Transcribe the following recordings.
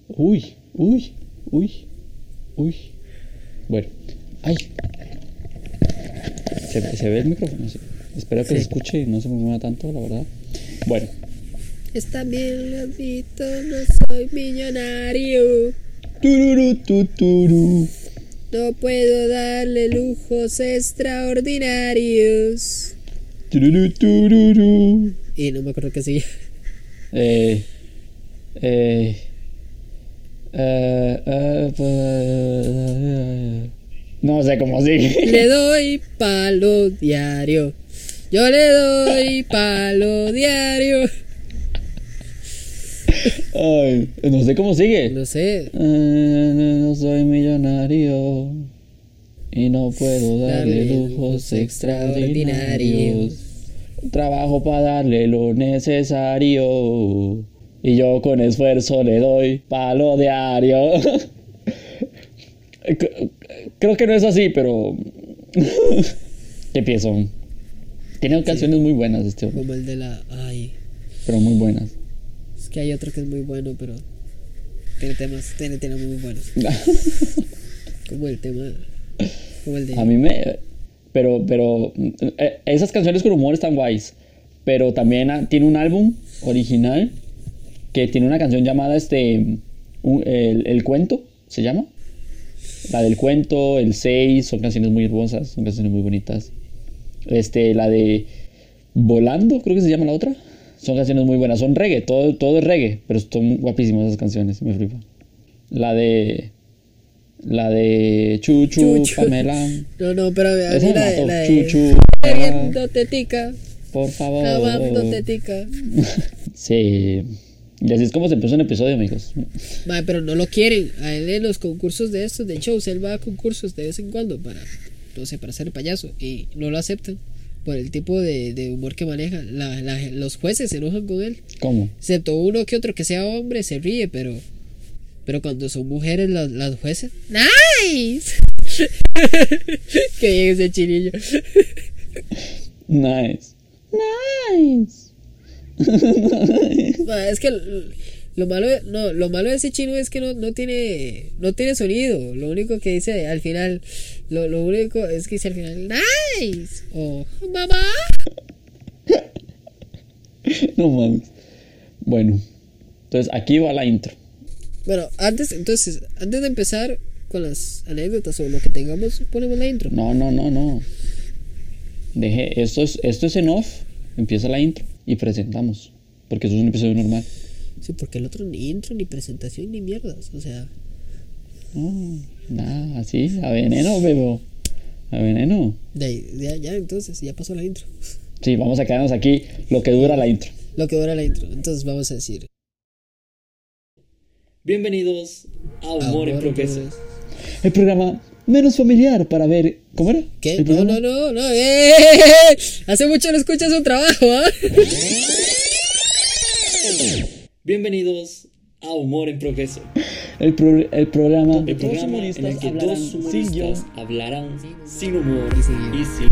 Uy. Bueno, ay. ¿Se ve el micrófono? Sí. Espero que se escuche y no se me mueva tanto, la verdad. Bueno. Está bien, lo admito, no soy millonario. Tururu. No puedo darle lujos extraordinarios. Tururu. Y no me acuerdo qué sigue. No sé cómo sigue. Le doy palo diario. Yo le doy palo diario. Ay, no sé cómo sigue. No sé. No soy millonario y no puedo darle lujos extraordinarios. Trabajo para darle lo necesario y yo con esfuerzo le doy palo diario. Creo que no es así, pero qué pienso. Tiene canciones muy buenas este hombre. Como el de la... Ay, pero muy buenas. es que hay otro que es muy bueno, pero tiene temas muy buenos. Como el tema... Como el de... A mí me... Pero esas canciones con humor están guays. Pero también tiene un álbum original que tiene una canción llamada el cuento, ¿se llama? La del cuento, el 6, son canciones muy hermosas, son canciones muy bonitas. La de Volando, creo que se llama la otra. Son canciones muy buenas, son reggae, todo es reggae, pero son guapísimas esas canciones, me flipa. La de Chuchu, Pamela. No, pero a mí Esa la de Chuchu, queriendo tetica, por favor. amando tetica. Sí. Y así es como se empezó un episodio, amigos. Madre, pero no lo quieren. A él en los concursos de estos, de shows, él va a concursos de vez en cuando para, no sé, para ser payaso. Y no lo aceptan por el tipo de humor que maneja. Los jueces se enojan con él. ¿Cómo? Excepto uno que otro que sea hombre, se ríe, pero cuando son mujeres las jueces. ¡Nice! Que bien ese chinillo. Nice. Madre, es que lo malo de ese chino es que no tiene sonido. Lo único que dice al final, lo único es que dice al final nice o mamá. No mames. Bueno, entonces aquí va la intro. Bueno, antes de empezar con las anécdotas o lo que tengamos, ponemos la intro. No. Deje, esto es en off. Empieza la intro y presentamos, porque eso es un episodio normal. Sí, porque el otro ni intro, ni presentación, ni mierdas, o sea. No, nada, así, a veneno, bebo. A veneno. Ya, entonces, ya pasó la intro. Sí, vamos a quedarnos aquí lo que dura la intro. Lo que dura la intro, entonces vamos a decir. Bienvenidos a Humor en Progreso. El programa menos familiar para ver... ¿Cómo era? ¿Qué? No. Hace mucho no escuchas su trabajo, ¿ah? Bienvenidos a Humor en Progreso. El programa en el que dos humoristas hablarán sin humor y sin...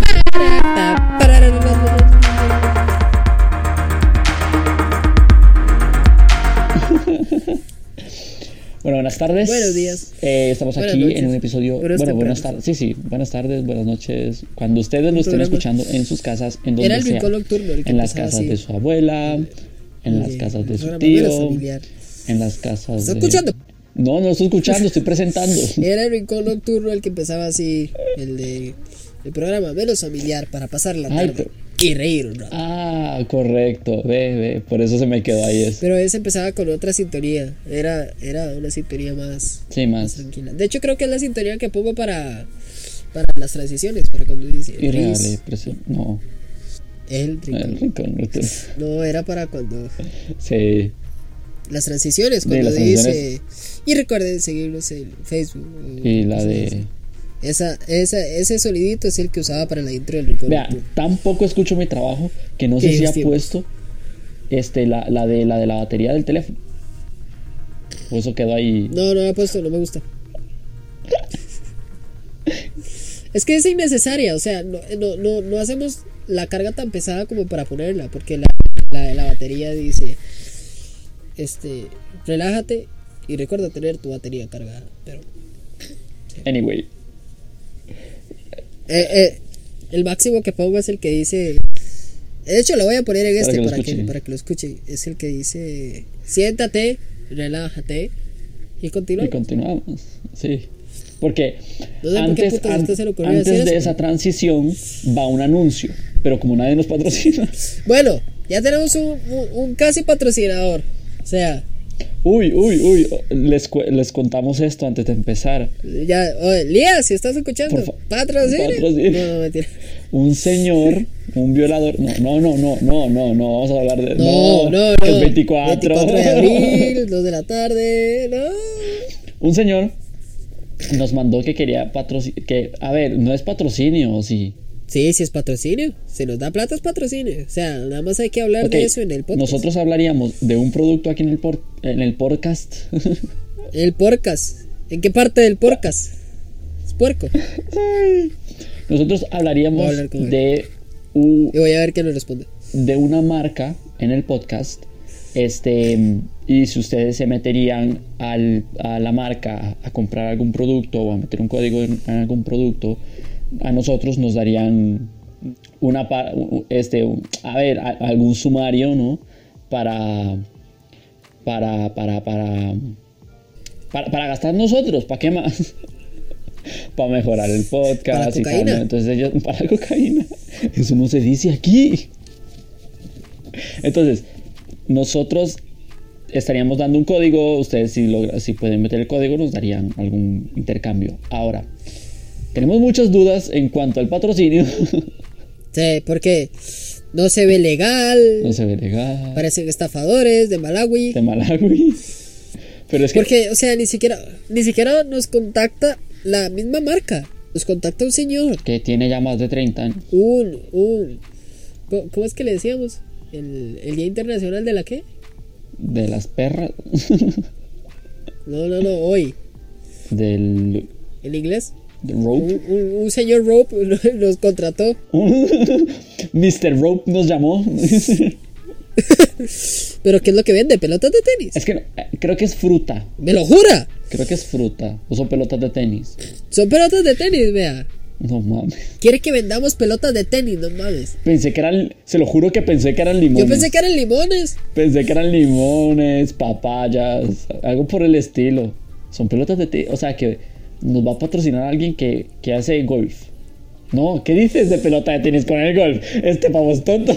Bueno, buenas tardes. Buenos días. Estamos buenas aquí noches. en un episodio. Buenas tardes. Sí. Buenas tardes, buenas noches. Cuando ustedes lo estén escuchando en sus casas, en donde era el sea. rincón nocturno. En las casas de su abuela, en las casas de su tío, en las casas. ¿Estás escuchando? No estoy escuchando, estoy presentando. Era el rincón nocturno el que empezaba así, el programa menos familiar para pasar la tarde y reír un rato. Ah, correcto, ve, por eso se me quedó ahí eso. Pero ese empezaba con otra sintonía, era una sintonía más, más tranquila. De hecho creo que es la sintonía que pongo para las transiciones, para cuando dice no. El rincón nocturno. No, era para cuando sí. Las transiciones, cuando dice y recuerden seguirnos en Facebook y la de ese sonidito es el que usaba para la intro del rincón. Vea, tampoco escucho mi trabajo que no sé si ha puesto la de la batería del teléfono. O eso quedó ahí. No ha puesto, no me gusta. Es que es innecesaria, o sea, no hacemos la carga tan pesada como para ponerla, porque la batería dice relájate Y recuerda tener tu batería cargada. Pero Anyway. el máximo que pongo es el que dice. De hecho, lo voy a poner en este para que lo escuchen. Es el que dice: siéntate, relájate y continúa. Y continuamos, sí. Porque No sé antes, por qué putas a usted se le ocurrió antes decir de eso, esa ¿no? transición va un anuncio, pero como nadie nos patrocina. Bueno, ya tenemos un casi patrocinador. O sea, Uy, les contamos esto antes de empezar. ya, oye, Lía, si estás escuchando, patrocina. No, mentira. Un señor, un violador. No, vamos a hablar de. No. El 24 de abril, 2 de la tarde, no. Un señor nos mandó que quería patrocinar. A ver, no es patrocinio, ¿o sí? Sí, es patrocinio. Se nos da plata, es patrocinio. O sea, nada más hay que hablar Okay, de eso en el podcast. Nosotros hablaríamos de un producto aquí en el podcast. El podcast. ¿En qué parte del podcast? Es puerco. Nosotros hablaríamos de Y voy a ver qué nos responde. de una marca en el podcast. Y si ustedes se meterían a la marca a comprar algún producto o a meter un código en algún producto, a nosotros nos darían algún sumario, ¿no? Para gastar nosotros, ¿para qué más? Para mejorar el podcast. Para cocaína. Y tal, ¿no? Entonces ellos, para cocaína. Eso no se dice aquí. Entonces, nosotros estaríamos dando un código. Ustedes si pueden meter el código nos darían algún intercambio. Ahora, tenemos muchas dudas en cuanto al patrocinio. Sí, porque no se ve legal. No se ve legal. Parecen estafadores de Malawi. Pero es que... Porque, o sea, ni siquiera nos contacta la misma marca. Nos contacta un señor. Que tiene ya más de 30 años. ¿Cómo es que le decíamos? ¿El Día Internacional de la qué? De las perras. No, hoy. ¿En inglés? ¿Del Rope? Un señor Rope nos contrató. Mr. Rope nos llamó. ¿Pero qué es lo que vende? ¿Pelotas de tenis? Es que no, creo que es fruta. ¡Me lo jura! Creo que es fruta. O son pelotas de tenis. Son pelotas de tenis, vea. No mames. Quiere que vendamos pelotas de tenis, no mames. Pensé que eran... Se lo juro que pensé que eran limones. Yo pensé que eran limones. Pensé que eran limones, papayas, algo por el estilo. Son pelotas de tenis. O sea que nos va a patrocinar alguien que hace golf. No, ¿qué dices de pelota de tenis con el golf? Pavo es tonto.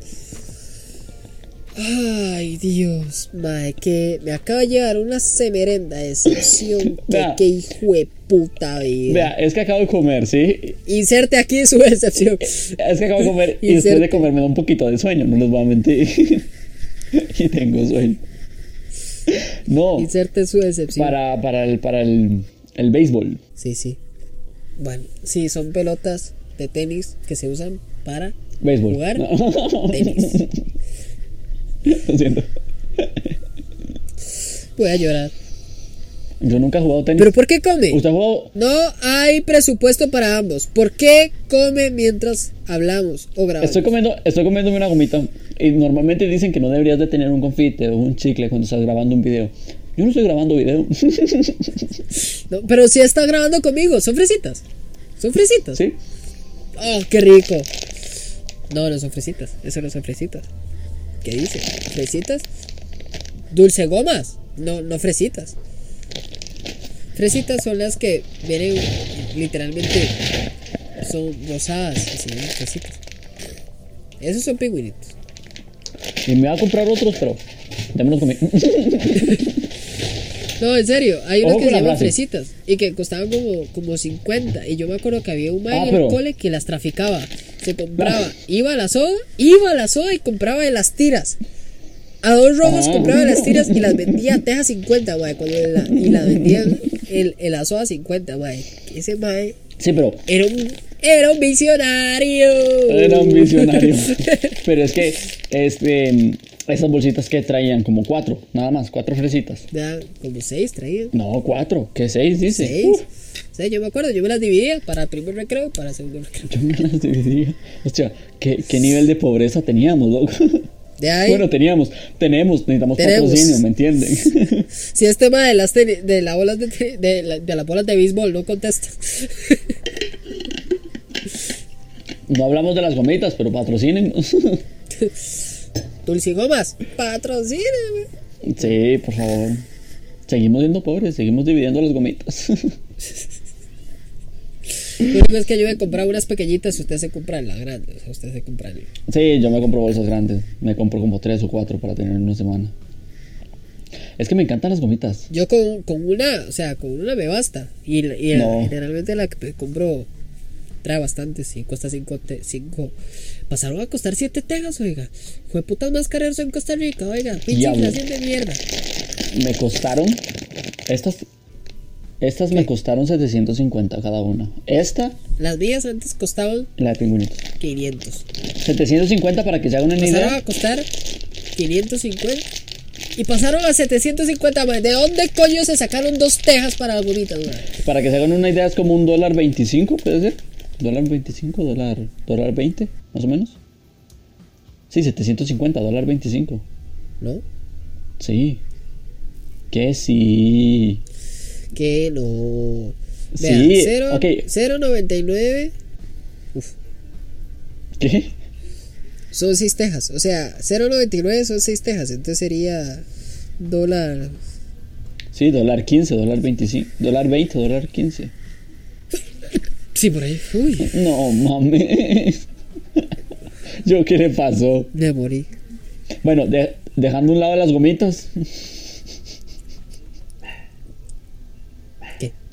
Ay, Dios, mae, que me acaba de llegar una semerenda decepción. Que hijo de puta vida. Vea, es que acabo de comer, ¿sí? Inserte aquí su decepción. Es que acabo de comer y después de comer me da un poquito de sueño, no les voy a mentir. Y tengo sueño. No. Inserte su decepción. Para el béisbol. Sí. Bueno, sí, son pelotas de tenis que se usan para béisbol. Jugar tenis. Lo siento. Voy a llorar. Yo nunca he jugado tenis. ¿Pero por qué come? ¿Usted ha jugado? No hay presupuesto para ambos. ¿Por qué come mientras hablamos o grabamos? Estoy comiéndome una gomita. Y normalmente dicen que no deberías de tener un confite o un chicle cuando estás grabando un video. Yo no estoy grabando video. No, pero si está grabando conmigo. ¿Son fresitas? ¿Son fresitas? Sí. Oh, qué rico. No son fresitas. Eso no son fresitas. ¿Qué dice? ¿Fresitas? Dulce gomas. No fresitas. Fresitas son las que vienen literalmente. Son rosadas. Así, ¿no? Fresitas. Esos son pingüinitos. Y me voy a comprar otros, pero ya me los comí. No, en serio, hay unos Ojo que se con la llaman frase. fresitas y que costaban como 50. Y yo me acuerdo que había un man en pero- el cole que las traficaba. Se compraba, iba a la soda y compraba de las tiras. A 2 rojos compraba las tiras y las vendía a Teja 50, güey. Y las vendían en la soda 50, güey. Ese mae Sí, pero era un visionario. era un visionario. Pero es que esas bolsitas que traían como 4, nada más, 4 fresitas. Ya, como 6 traían. No, 4, que 6 dice. 6. O sea, yo me acuerdo, yo me las dividía para primer recreo y para segundo recreo. Yo me las dividía. Hostia, ¿qué nivel de pobreza teníamos, loco? De ahí, Bueno, necesitamos patrocinio, ¿me entienden? si es tema de de las bolas de las bolas de béisbol, no contesta. No hablamos de las gomitas, pero patrocínenos. Dulcigomas, patrocíneme. Sí, por favor. Seguimos siendo pobres, seguimos dividiendo las gomitas. Lo único es que yo me compraba unas pequeñitas y usted se compra las grandes. O sea, usted se compra el... Sí, yo me compro bolsas grandes. Me compro como 3 o 4 para tener en una semana. Es que me encantan las gomitas. Yo con una, o sea, con una me basta. Y No. generalmente la que compro trae bastantes y cuesta 5. Pasaron a costar 7 tejas, oiga. Fue putas más caros en Costa Rica, oiga. Pinche Diablo. inflación de mierda. Me costaron. Estas me costaron 750 cada una. Esta, Las mías antes costaban la de pingüinitos. 500. 750 para que se hagan una Pasaron idea. a costar 550. Y pasaron a 750 más. ¿De dónde coño se sacaron 2 tejas para las gomitas, güey? Para que se hagan una idea, es como $1.25, puede ser. $1.25, $1.20, más o menos. Sí, 750, $1.25. ¿No? Sí. Que sí. Que no. Sí, Vea, 0, ok. 0.99 ¿Qué? son 6 tejas. O sea, 0.99 son 6 tejas. Entonces sería dólar. Sí, $1.15, $1.25, $1.20, $1.15. Sí, por ahí. Uy, No mames. ¿Yo qué le pasó? me morí. Bueno, dejando a un lado las gomitas. ¿Qué?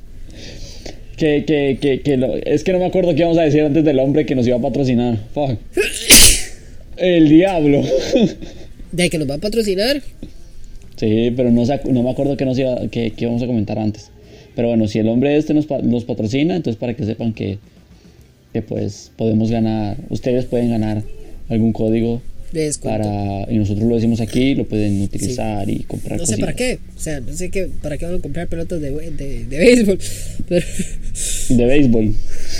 Es que no me acuerdo qué íbamos a decir antes del hombre que nos iba a patrocinar. Fuck. El diablo. ¿De que nos va a patrocinar? Sí, pero no me acuerdo qué íbamos a comentar antes. Pero bueno, si el hombre este nos patrocina, entonces para que sepan que pues podemos ganar, ustedes pueden ganar algún código De descuento. y nosotros lo decimos aquí, lo pueden utilizar y comprar No sé cositas. para qué. O sea, no sé para qué van a comprar pelotas de béisbol. Pero, De béisbol.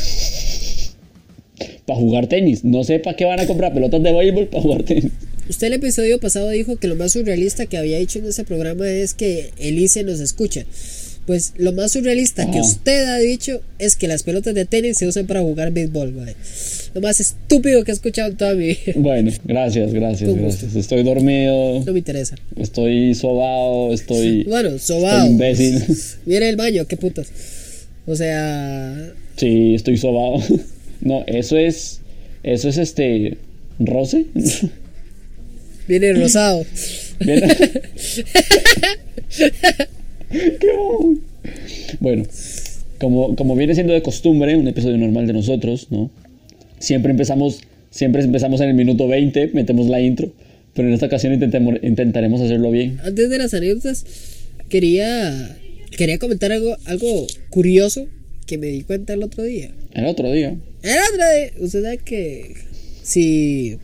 Para jugar tenis. No sé para qué van a comprar pelotas de béisbol para jugar tenis. usted el episodio pasado dijo que lo más surrealista que había hecho en ese programa es que Elise nos escucha. Pues lo más surrealista que usted ha dicho es que las pelotas de tenis se usan para jugar béisbol, madre. Lo más estúpido que he escuchado en toda mi vida. Bueno, gracias. Con gusto. Estoy dormido, No me interesa. estoy sobado, Bueno, sobao. estoy imbécil. Viene el baño, qué putas. O sea, Sí, estoy sobado. No, eso es roce. viene rosado. Bien. Qué bobo. Bueno, como viene siendo de costumbre, un episodio normal de nosotros, ¿no? Siempre empezamos en el minuto 20, metemos la intro, pero en esta ocasión intentaremos hacerlo bien. Antes de las anécdotas, quería comentar algo curioso que me di cuenta el otro día. El otro día. Usted sabe que si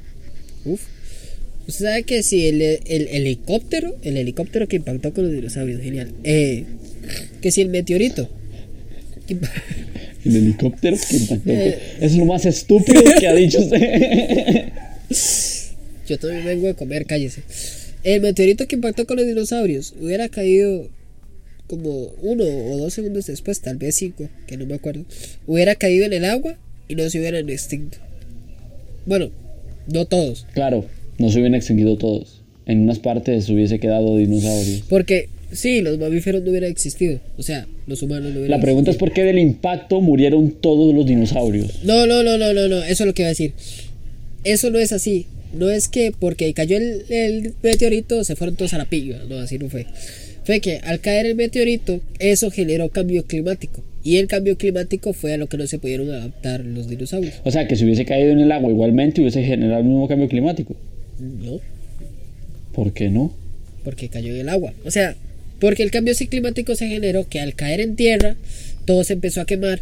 el helicóptero que impactó con los dinosaurios, genial, que si el meteorito que El helicóptero que impactó. Es lo más estúpido que ha dicho usted. yo también vengo de comer, cállese. El meteorito que impactó con los dinosaurios hubiera caído como 1 o 2 segundos después, tal vez 5, que no me acuerdo. Hubiera caído en el agua y no se hubieran extinto. Bueno, no todos. Claro, no se hubieran extinguido todos. En unas partes hubiese quedado dinosaurios. Porque sí, los mamíferos no hubieran existido. O sea, los humanos no hubieran La pregunta es por qué del impacto murieron todos los dinosaurios. No, eso es lo que iba a decir. Eso no es así. No es que porque cayó el meteorito se fueron todos a la piña. No, así no fue. Fue que al caer el meteorito, eso generó cambio climático. Y el cambio climático fue a lo que no se pudieron adaptar los dinosaurios. O sea, que si hubiese caído en el agua igualmente hubiese generado el mismo cambio climático. No, ¿Por qué no? porque cayó en el agua. O sea, porque el cambio climático se generó que al caer en tierra, todo se empezó a quemar.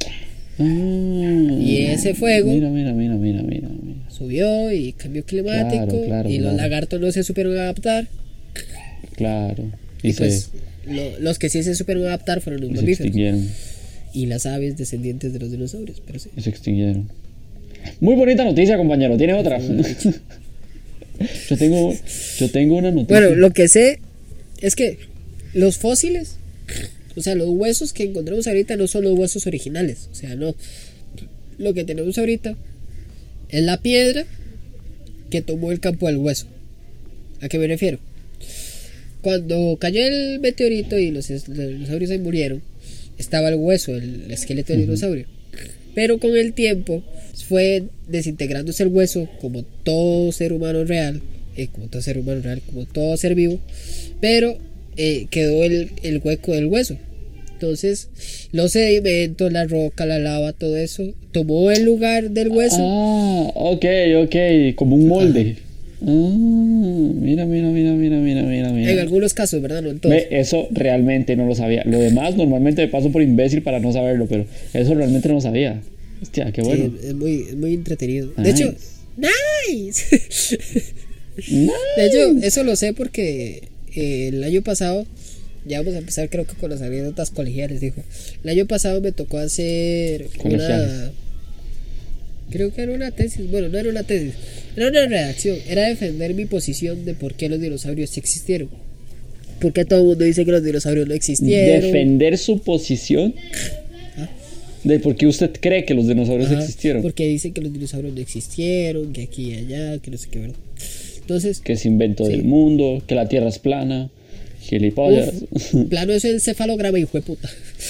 Y ese fuego Mira. subió y cambio climático. Claro, y los claro. lagartos no se supieron adaptar. Claro. Y pues los que sí se supieron adaptar fueron los se mamíferos. extinguieron. Y las aves descendientes de los dinosaurios. Pero sí. Se extinguieron. Muy bonita noticia, compañero. ¿Tiene otra? Yo tengo una noticia. Bueno, lo que sé es que los fósiles, o sea, los huesos que encontramos ahorita no son los huesos originales. O sea, no. Lo que tenemos ahorita es la piedra que tomó el campo del hueso. ¿A qué me refiero? Cuando cayó el meteorito y los dinosaurios se murieron, estaba el hueso, el esqueleto del dinosaurio. Pero con el tiempo fue desintegrándose el hueso, como todo ser humano real, como todo ser vivo, pero quedó el hueco del hueso. Entonces, los sedimentos, la roca, la lava, todo eso, tomó el lugar del hueso. Ah, ok, como un molde. Mira. En algunos casos, ¿verdad? No en todos. Eso realmente no lo sabía. Lo demás normalmente me paso por imbécil para no saberlo, pero eso realmente no lo sabía. Hostia, qué bueno. Sí, es muy entretenido. Nice. De hecho, nice. De hecho, eso lo sé porque el año pasado, ya vamos a empezar creo que con las anécdotas colegiales, dijo. El año pasado me tocó hacer creo que era una tesis. Bueno, no era una tesis, era una redacción. Era defender mi posición de por qué los dinosaurios existieron. Porque todo el mundo dice que los dinosaurios no existieron. Defender su posición de por qué usted cree que los dinosaurios existieron. Porque dicen que los dinosaurios no existieron, que aquí y allá, que no sé qué, ¿verdad? Entonces, que es invento del mundo, que la Tierra es plana, gilipollas. Plano es el cefalograma, hijo de puta.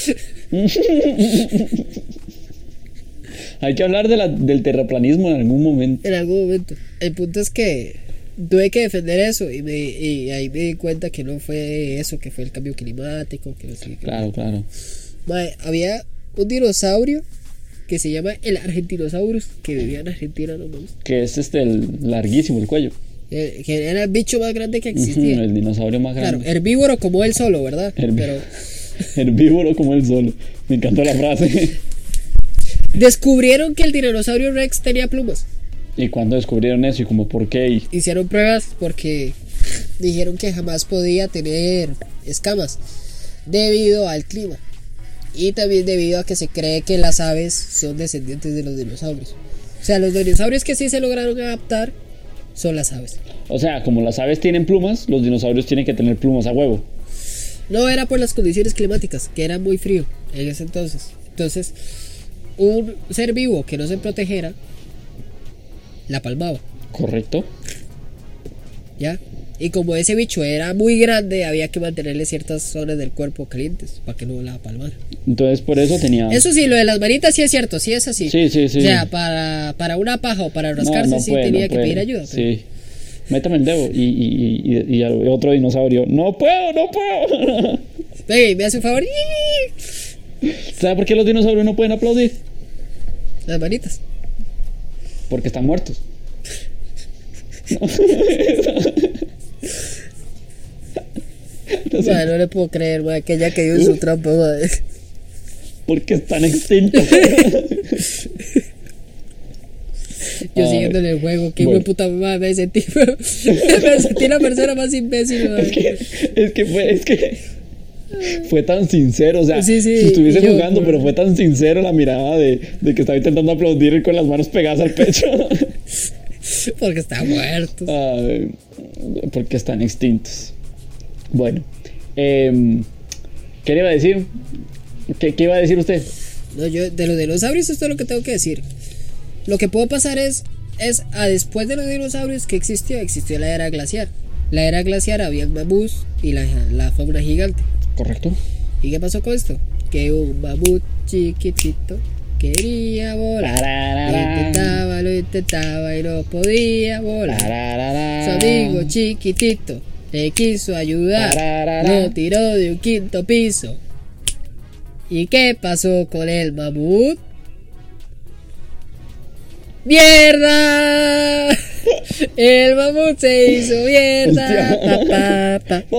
Hay que hablar del terraplanismo en algún momento. En algún momento. El punto es que tuve que defender eso y ahí me di cuenta que no fue eso, que fue el cambio climático, que no sé qué. Claro. Madre, había un dinosaurio que se llama el Argentinosaurus, que vivía en Argentina nomás. Que es larguísimo el cuello. Que era el bicho más grande que existía. El dinosaurio más grande. Claro, herbívoro como él solo, ¿verdad? Pero herbívoro como él solo. Me encantó la frase. Descubrieron que el dinosaurio Rex tenía plumas. ¿Y cuándo descubrieron eso? ¿Y como por qué? Hicieron pruebas porque dijeron que jamás podía tener escamas debido al clima. Y también debido a que se cree que las aves son descendientes de los dinosaurios. O sea, los dinosaurios que sí se lograron adaptar son las aves. O sea, como las aves tienen plumas, los dinosaurios tienen que tener plumas a huevo. No, era por las condiciones climáticas, que era muy frío en ese entonces. Entonces, un ser vivo que no se protegiera la palmaba. Correcto. ¿Ya? Y como ese bicho era muy grande, había que mantenerle ciertas zonas del cuerpo calientes para que no la palmara. Entonces por eso tenía... Eso sí, lo de las manitas sí es cierto, sí es así. Sí. O sea, para una paja o para rascarse sí tenía que pedir ayuda. Pero... Sí. Métame el dedo y otro dinosaurio. ¡No puedo! Ey, me hace un favor. ¿Sabe por qué los dinosaurios no pueden aplaudir? Las manitas. Porque están muertos. No le puedo creer, madre, que ella cayó en su trampa, madre. Porque están extintos. Yo siguiéndole el juego, qué buen puta madre me sentí. Me sentí la persona más imbécil, madre. Es que fue tan sincero, o sea, sí, si estuviese jugando, pero fue tan sincero la mirada de que estaba intentando aplaudir con las manos pegadas al pecho. Porque están muertos. Porque están extintos. Bueno, ¿qué le iba a decir? ¿Qué iba a decir usted? No, yo de los dinosaurios esto es lo que tengo que decir. Lo que puedo pasar es después de los dinosaurios que existió la era glaciar. La era glaciar había mamuts y la fauna gigante. Correcto. ¿Y qué pasó con esto? Que un mamut chiquitito quería volar. Lo intentaba y no podía volar. Su amigo chiquitito le quiso ayudar. Lo tiró de un quinto piso. ¿Y qué pasó con el mamut? ¡Mierda! El mamut se hizo mierda.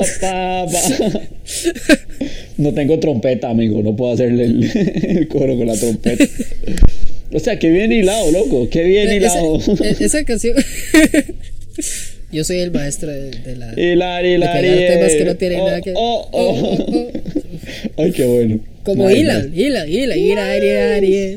No tengo trompeta, amigo. No puedo hacerle el coro con la trompeta. O sea, que bien hilado, loco. Qué bien hilado. Esa canción. Yo soy el maestro de la. Hilar. temas que no tienen nada que. Ay, qué bueno. Como hilan. Sí.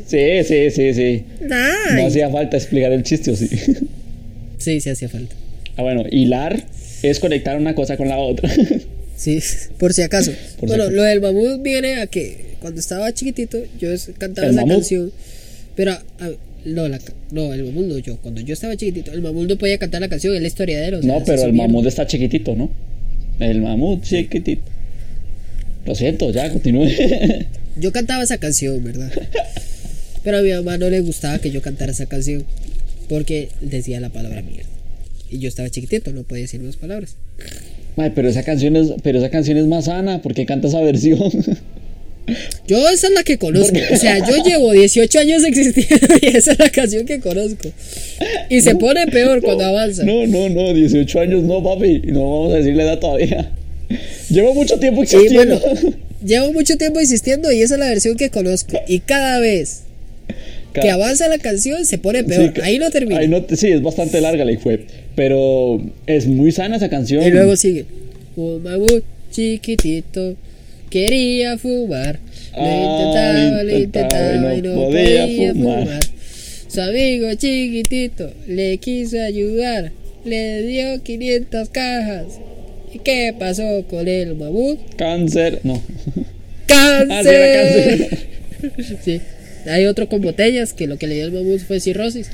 Nice. No hacía falta explicar el chiste, ¿o sí? Sí hacía falta. Ah, bueno, hilar es conectar una cosa con la otra. Sí, por si acaso. Por si Bueno, acaso. lo del mamut viene a que cuando estaba chiquitito yo cantaba ¿El esa mamut? canción. Pero, no, el mamut no, yo. Cuando yo estaba chiquitito, el mamut no podía cantar la canción, es la historiadero. O sea, No, se pero el subieron. mamut está chiquitito, ¿no? El mamut chiquitito. Lo siento, ya, continúe. Yo cantaba esa canción, ¿verdad? Pero a mi mamá no le gustaba que yo cantara esa canción porque decía la palabra mierda. Y yo estaba chiquitito, no podía decir más palabras. Ay, pero esa canción es más sana. ¿Por qué canta esa versión? Yo esa es la que conozco. O sea, yo llevo 18 años existiendo y esa es la canción que conozco. Y se pone peor cuando avanza. No, 18 años no, papi. No vamos a decir la edad todavía. Llevo mucho tiempo Sí, existiendo. bueno, llevo mucho tiempo insistiendo y esa es la versión que conozco. Y cada vez que avanza la canción se pone peor. Sí, Ahí no termina. Sí, es bastante larga la fue. Pero es muy sana esa canción. Y luego sigue. Un mamut chiquitito quería fumar. Le intentaba y no podía fumar. Su amigo chiquitito le quiso ayudar. Le dio 500 cajas. ¿Y qué pasó con el mamut? Cáncer. No. ¡Cáncer! Ah, sí, era cáncer. Sí. Hay otro con botellas que lo que le dio el mamut fue cirrosis.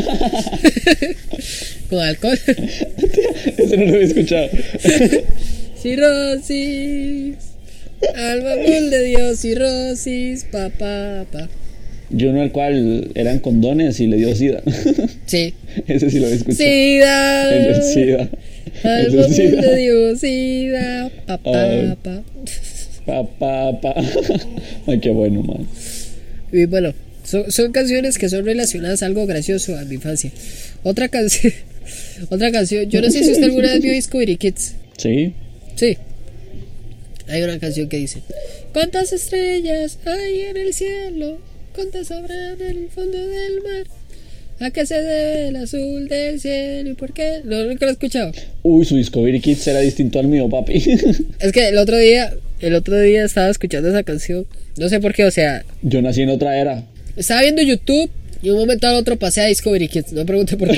Con alcohol. Ese no lo había escuchado. Cirrosis. Al mamut le dio cirrosis. Pa. Yo uno al cual eran condones y le dio sida. Sí. Ese sí lo había escuchado. Sida. El del SIDA. Al El del mamut SIDA. le dio sida. Pa. Pa. Ay, qué bueno, man. Y bueno, son canciones que son relacionadas a algo gracioso a mi infancia. Otra canción. Yo no sé si usted alguna vez vio Discovery Kids. Sí. Sí. Hay una canción que dice: ¿cuántas estrellas hay en el cielo? ¿Cuántas habrán en el fondo del mar? ¿A qué se debe el azul del cielo y por qué? No, nunca lo he escuchado. Uy, su Discovery Kids era distinto al mío, papi. Es que el otro día estaba escuchando esa canción. No sé por qué, o sea, Yo nací en otra era. estaba viendo YouTube y un momento al otro pasé a Discovery Kids. No me pregunte por qué.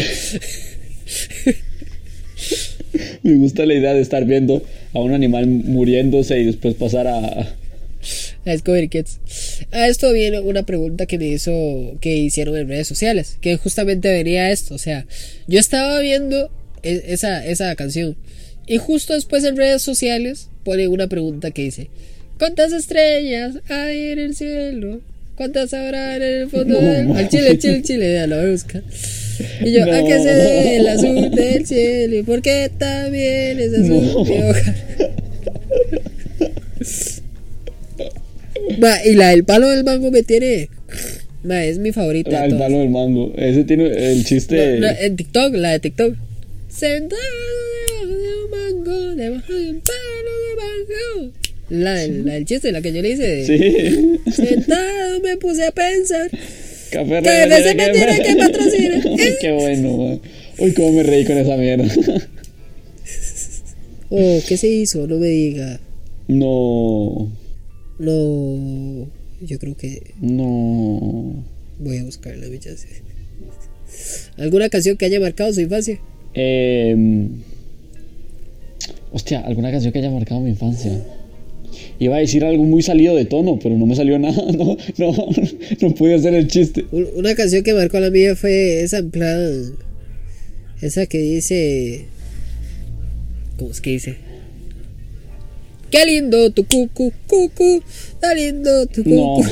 Me gusta la idea de estar viendo a un animal muriéndose y después pasar a Discovery Kids. A esto viene una pregunta que hicieron en redes sociales, que justamente venía a esto. O sea, yo estaba viendo esa canción y justo después en redes sociales pone una pregunta que dice: ¿cuántas estrellas hay en el cielo? ¿Cuántas habrá en el fondo del mar? Al Chile, ya lo busca. Y yo, ¿a qué se debe el azul del cielo? ¿Y por qué también es azul mi hogar? Y la del palo del mango me tiene. Es mi favorita. el palo del mango. Ese tiene el chiste. En TikTok, la de TikTok. Sentado debajo de un mango, debajo de un palo de mango. La del chiste, la que yo le hice. Sí. Sentado me puse a pensar. Café Que a veces me tiene que patrocinar. Ay, qué bueno, man. Uy, cómo me reí con esa mierda. Oh, ¿qué se hizo? No me diga. No. No. Yo creo que No. voy a buscarla, mi chance. ¿Alguna canción que haya marcado su infancia? Hostia, alguna canción que haya marcado mi infancia. Iba a decir algo muy salido de tono, pero no me salió nada. No pude hacer el chiste. Una canción que marcó la mía fue esa en plan. Esa que dice. ¿Cómo es que dice? Qué lindo tu cucu, qué lindo tu cucu. No.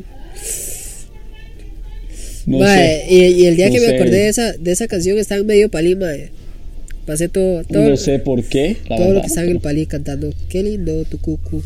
No Mae, sé. y el día No que me sé. acordé de esa canción estaba en medio palí, mae. Pasé todo No sé por qué, la todo lo verdad. que estaba en el palí cantando. Qué lindo tu cucu.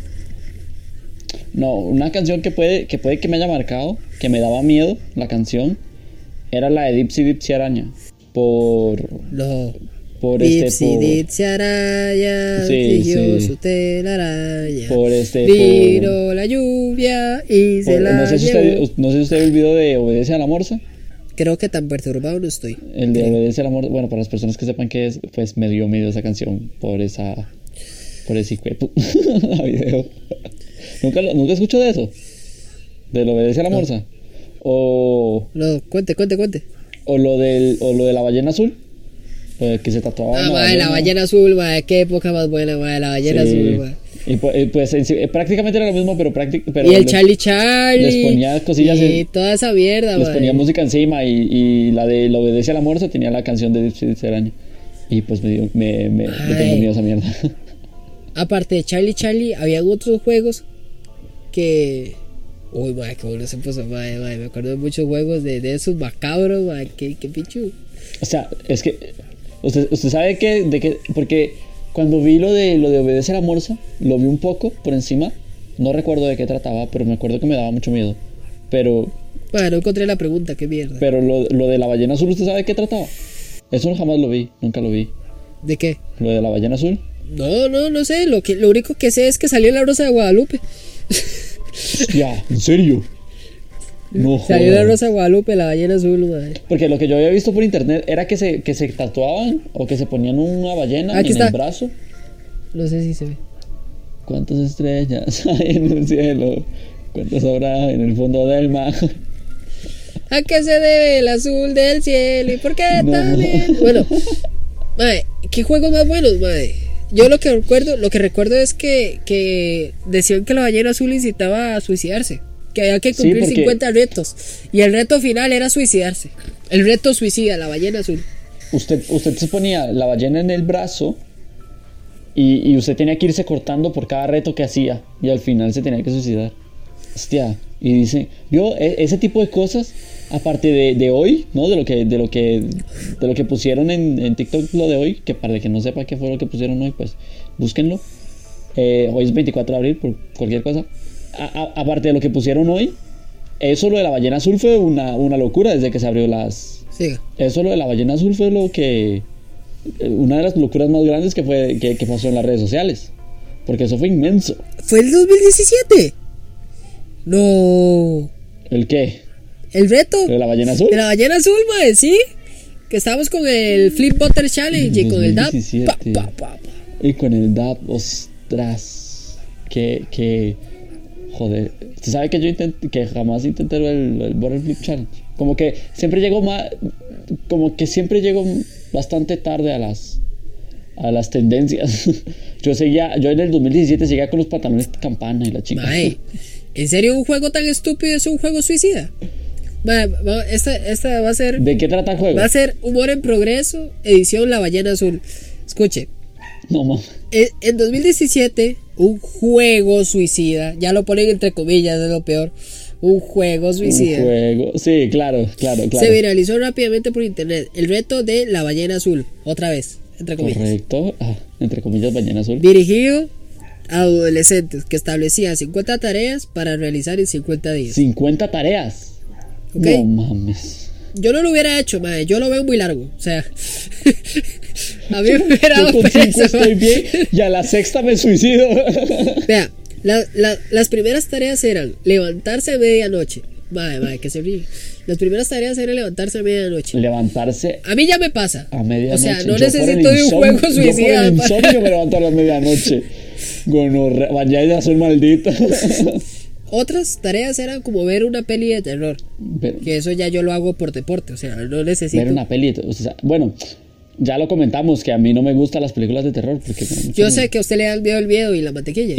No, una canción que puede que me haya marcado, que me daba miedo, la canción, era la de Dipsy Dipsy Araña. Por No. Dipsy Dipsy araya, Sí, siguió sí. su telaraña. Por Vino la lluvia y se la no sé si llevó. usted vio el video de Obedece a la Morsa. Creo que tan perturbado no estoy. El de Creo. Obedece a la Morsa. Bueno, para las personas que sepan qué es, pues me dio miedo esa canción por ese hijo de la video. ¿Nunca escuchó de eso? ¿Del Obedece a la Morsa? O No, cuente. lo de la ballena azul. Que se tatuaba una madre, la ballena azul, madre, qué época más buena, madre, la ballena azul, madre. Y pues prácticamente era lo mismo, pero y el Charlie Charlie. Les ponía cosillas. Y toda esa mierda, les ponía música encima y la de Lo obedece al amor se tenía la canción de Dipsy Araña. Y pues me tengo miedo a esa mierda. Aparte de Charlie Charlie, habían otros juegos que... Uy, madre, que bueno se puso, madre, me acuerdo de muchos juegos de esos macabros, madre, que pichu. O sea, es que... Usted sabe que porque cuando vi lo de Obedece a la Morsa, lo vi un poco por encima. No recuerdo de qué trataba, pero me acuerdo que me daba mucho miedo. Pero... Bueno, no encontré la pregunta, qué mierda. Pero lo de la ballena azul, ¿usted sabe de qué trataba? Eso jamás lo vi, nunca lo vi. ¿De qué? ¿Lo de la ballena azul? No sé, lo único que sé es que salió en La Rosa de Guadalupe. Ya, ¿en serio? No jodas. Salió La Rosa de Guadalupe, la ballena azul, madre. Porque lo que yo había visto por internet era que se tatuaban o que se ponían una ballena en el brazo. No sé si se ve. ¿Cuántas estrellas hay en el cielo? ¿Cuántas habrá en el fondo del mar? ¿A qué se debe el azul del cielo? ¿Y por qué también? Bueno, madre, ¿qué juegos más buenos, madre? Yo lo que recuerdo es que decían que la ballena azul incitaba a suicidarse. Que había que cumplir 50 retos. Y el reto final era suicidarse. El reto suicida, la ballena azul. Usted se ponía la ballena en el brazo y usted tenía que irse cortando por cada reto que hacía. Y al final se tenía que suicidar. Hostia. Y dice, yo ese tipo de cosas, aparte de hoy, ¿no? De lo que pusieron en TikTok, lo de hoy, que para el que no sepa qué fue lo que pusieron hoy, pues búsquenlo. Hoy es 24 de abril, por cualquier cosa. Aparte de lo que pusieron hoy, eso lo de la ballena azul fue una locura desde que se abrió las... Sí. Eso lo de la ballena azul fue una de las locuras más grandes que pasó en las redes sociales. Porque eso fue inmenso. ¿Fue el 2017? No. ¿El qué? ¿El reto? ¿De la ballena azul? De la ballena azul, madre, sí. Que estábamos con el Flip Butter Challenge y con el DAP. Y con el DAP, ostras. Que joder. Usted sabe que que jamás intenté el Butter Flip Challenge. Como que siempre llego bastante tarde a las tendencias. Yo en el 2017 seguía con los pantalones campana y la chica. Mae, ¿en serio un juego tan estúpido es un juego suicida? Mae, esta va a ser... ¿De qué trata el juego? Va a ser Humor en Progreso, edición La Ballena Azul. Escuche. No, ma. En 2017, un juego suicida, ya lo ponen entre comillas, es lo peor. Un juego suicida. Un juego, sí, claro. Se viralizó rápidamente por internet. El reto de La Ballena Azul, otra vez, entre comillas. Correcto, entre comillas, ballena azul. Dirigido a adolescentes que establecían 50 tareas para realizar en 50 días. 50 tareas. ¿Okay? No mames. Yo no lo hubiera hecho, madre. Yo lo veo muy largo. O sea, a mí me hubiera dado yo con 5 pereza, estoy bien y a la sexta me suicido. Vea, las primeras tareas eran levantarse a medianoche. Madre, que se ríe. Las primeras tareas eran levantarse a medianoche. Levantarse. A mí ya me pasa. A medianoche. O sea, no necesito de un juego suicida. Yo por el insomnio me levanto a las medianoche. Bañadas son malditas. Otras tareas eran como ver una peli de terror. Que eso ya yo lo hago por deporte. O sea, no necesito. Ver una peli. O sea, bueno, ya lo comentamos que a mí no me gustan las películas de terror. Porque yo sé que a usted le da el miedo y la mantequilla.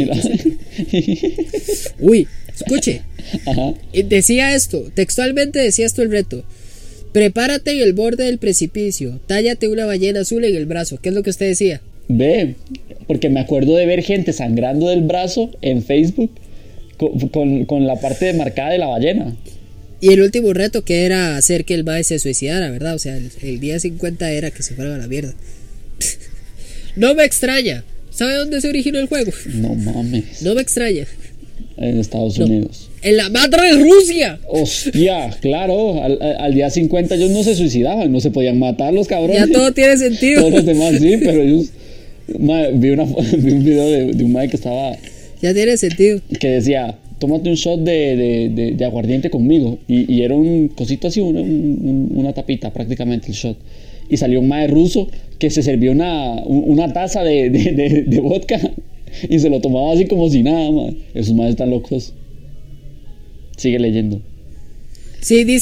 Uy, escuche. Ajá. Textualmente decía esto el reto. Prepárate en el borde del precipicio. Tállate una ballena azul en el brazo. ¿Qué es lo que usted decía? Ve, porque me acuerdo de ver gente sangrando del brazo en Facebook con la parte marcada de la ballena. Y el último reto que era hacer que el mae se suicidara, ¿verdad? O sea, el día 50 era que se fuera a la mierda. No me extraña. ¿Sabe dónde se originó el juego? No mames. No me extraña. En Estados Unidos. En la madre de Rusia. Hostia, claro. Al día 50 ellos no se suicidaban, no se podían matar los cabrones. Ya todo tiene sentido. Todos los demás sí, pero ellos... vi un video de un mae que estaba... Ya tiene sentido. Que decía, tómate un shot de aguardiente conmigo. Y era un cosito así, una tapita prácticamente el shot. Y salió un mae ruso que se servía una taza de vodka y se lo tomaba así como si nada, mae. Esos maes están locos. Sigue leyendo. Sí, dice,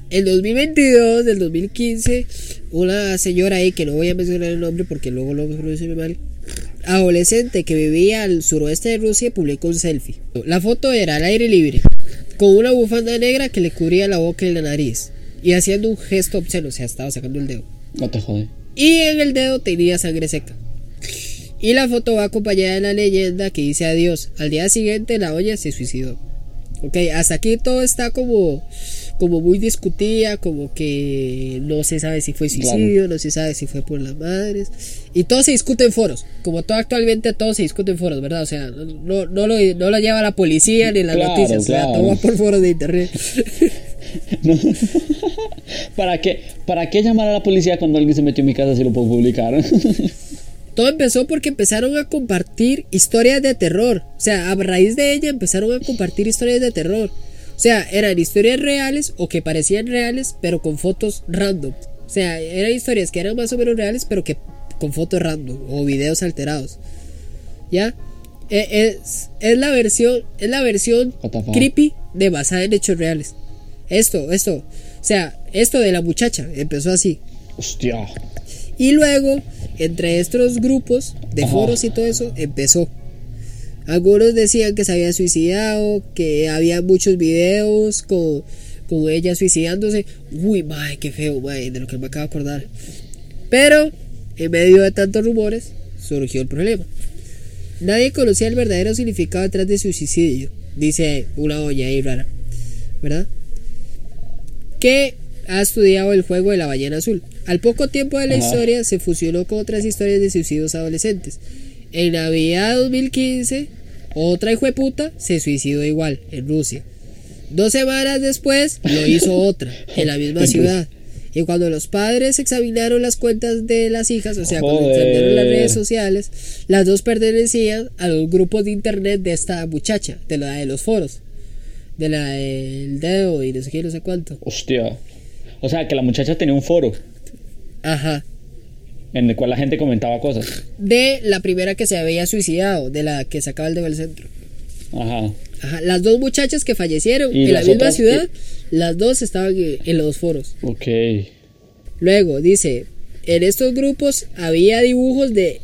En 2022, del 2015, una señora ahí, que no voy a mencionar el nombre porque luego lo pronuncio mal, adolescente que vivía al suroeste de Rusia, publicó un selfie. La foto era al aire libre, con una bufanda negra que le cubría la boca y la nariz, y haciendo un gesto obsceno, o sea, estaba sacando el dedo. No te jode. Y en el dedo tenía sangre seca. Y la foto va acompañada de la leyenda que dice adiós. Al día siguiente la olla se suicidó. Ok, hasta aquí todo está como muy discutida, como que no se sabe si fue suicidio, claro. No se sabe si fue por las madres. Y todo se discute en foros, como todo actualmente todo se discute en foros, ¿verdad? O sea, no lo lleva la policía ni las noticias, claro. O sea, todo va por foros de internet. No. ¿Para qué llamar a la policía cuando alguien se metió en mi casa si lo puedo publicar? Todo empezó porque empezaron a compartir historias de terror. O sea, a raíz de ella empezaron a compartir historias de terror. O sea, eran historias reales o que parecían reales, pero con fotos random. O sea, eran historias que eran más o menos reales, pero que con fotos random o videos alterados. ¿Ya? Es la versión creepy de basada en hechos reales. Esto. O sea, esto de la muchacha empezó así. Hostia. Y luego, entre estos grupos de foros y todo eso, empezó. Algunos decían que se había suicidado, que había muchos videos con ella suicidándose. Uy, mae, qué feo, mae, de lo que me acabo de acordar. Pero, en medio de tantos rumores, surgió el problema. Nadie conocía el verdadero significado detrás de su suicidio, dice una doña ahí rara, ¿verdad? Que ha estudiado el juego de la ballena azul. Al poco tiempo de la historia se fusionó con otras historias de suicidios adolescentes. En Navidad 2015, otra hijueputa se suicidó igual, en Rusia. 2 semanas después lo hizo otra, en la misma ciudad. Y cuando los padres examinaron las cuentas de las hijas, o sea, cuando examinaron las redes sociales, las dos pertenecían a los grupos de internet de esta muchacha, de la de los foros, de la del dedo y no sé qué, no sé cuánto. Hostia. O sea, que la muchacha tenía un foro. Ajá. En el cual la gente comentaba cosas. De la primera que se había suicidado, de la que sacaba el dedo del centro. Ajá. Las dos muchachas que fallecieron en la misma ciudad, las dos estaban en los foros. Ok. Luego dice, en estos grupos había dibujos de...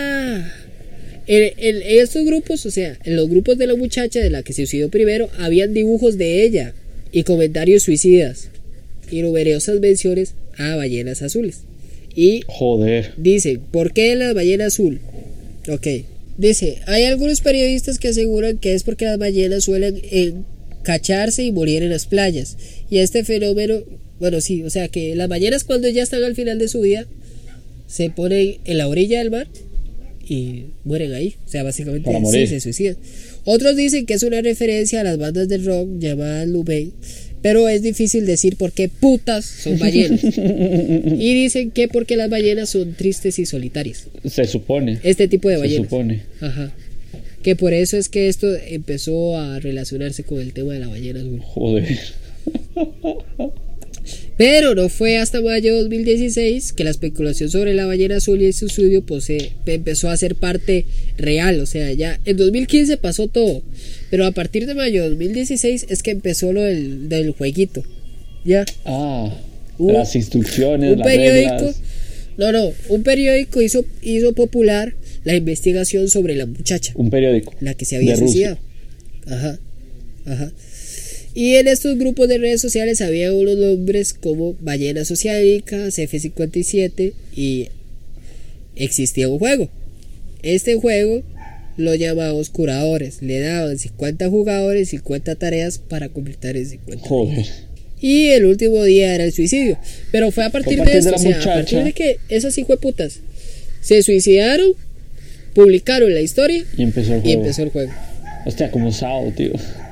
En estos grupos, o sea, en los grupos de la muchacha de la que se suicidó primero, habían dibujos de ella y comentarios suicidas y numerosas menciones a ballenas azules. Y dice, ¿por qué la ballena azul? Ok. Dice, hay algunos periodistas que aseguran que es porque las ballenas suelen cacharse y morir en las playas. Y este fenómeno, bueno, sí, o sea que las ballenas cuando ya están al final de su vida se ponen en la orilla del mar y mueren ahí. O sea, básicamente sí, se suicidan. Otros dicen que es una referencia a las bandas de rock llamadas Louvain, pero es difícil decir por qué putas son ballenas. Y dicen que porque las ballenas son tristes y solitarias. Se supone. Este tipo de ballenas. Se supone. Ajá. Que por eso es que esto empezó a relacionarse con el tema de la ballena azul. Joder. Pero no fue hasta mayo de 2016 que la especulación sobre la ballena azul y su estudio empezó a ser parte real. O sea, ya en 2015 pasó todo, pero a partir de mayo de 2016 es que empezó lo del jueguito. ¿Ya? Las instrucciones, las reglas. Un periódico hizo popular la investigación sobre la muchacha. Un periódico. La que se había suicidado. Ajá. Y en estos grupos de redes sociales había unos nombres como Ballenas Oceánicas, F-57 y existía un juego. Este juego lo llamaban curadores. Le daban 50 jugadores, 50 tareas para completar el 50. Joder. Y el último día era el suicidio. Pero fue a partir de esto, a partir de que esos hijueputas se suicidaron, publicaron la historia y empezó el juego. Hostia, como sábado, tío.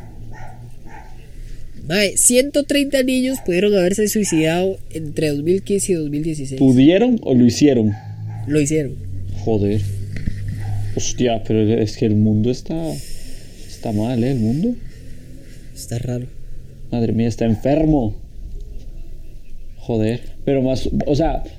130 niños pudieron haberse suicidado entre 2015 y 2016. ¿Pudieron o lo hicieron? Lo hicieron. Joder. Hostia, pero es que el mundo está mal, ¿eh? El mundo está raro. Madre mía, está enfermo. Joder. Pero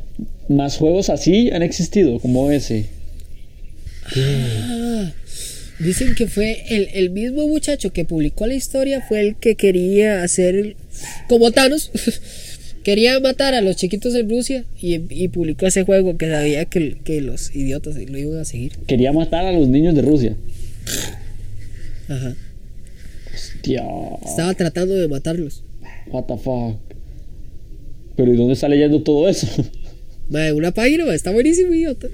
más juegos así han existido, como ese. Dicen que fue el mismo muchacho que publicó la historia, fue el que quería hacer como Thanos. Quería matar a los chiquitos en Rusia y publicó ese juego que sabía que los idiotas lo iban a seguir. Quería matar a los niños de Rusia. Ajá. Hostia. Estaba tratando de matarlos. What the fuck. Pero ¿y dónde está leyendo todo eso? Madre, una página, está buenísimo, idiota.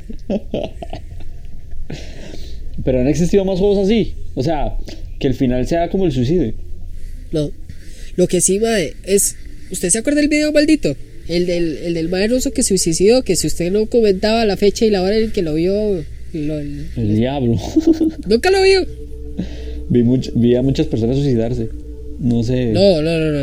Pero han existido más juegos así. O sea, que el final sea como el suicidio. No. Lo que sí, madre, es... ¿Usted se acuerda del video maldito? El del madre ruso que se suicidó, que si usted no comentaba la fecha y la hora en que lo vio... El diablo. ¿Nunca lo vio? Vi a muchas personas suicidarse. No sé. No.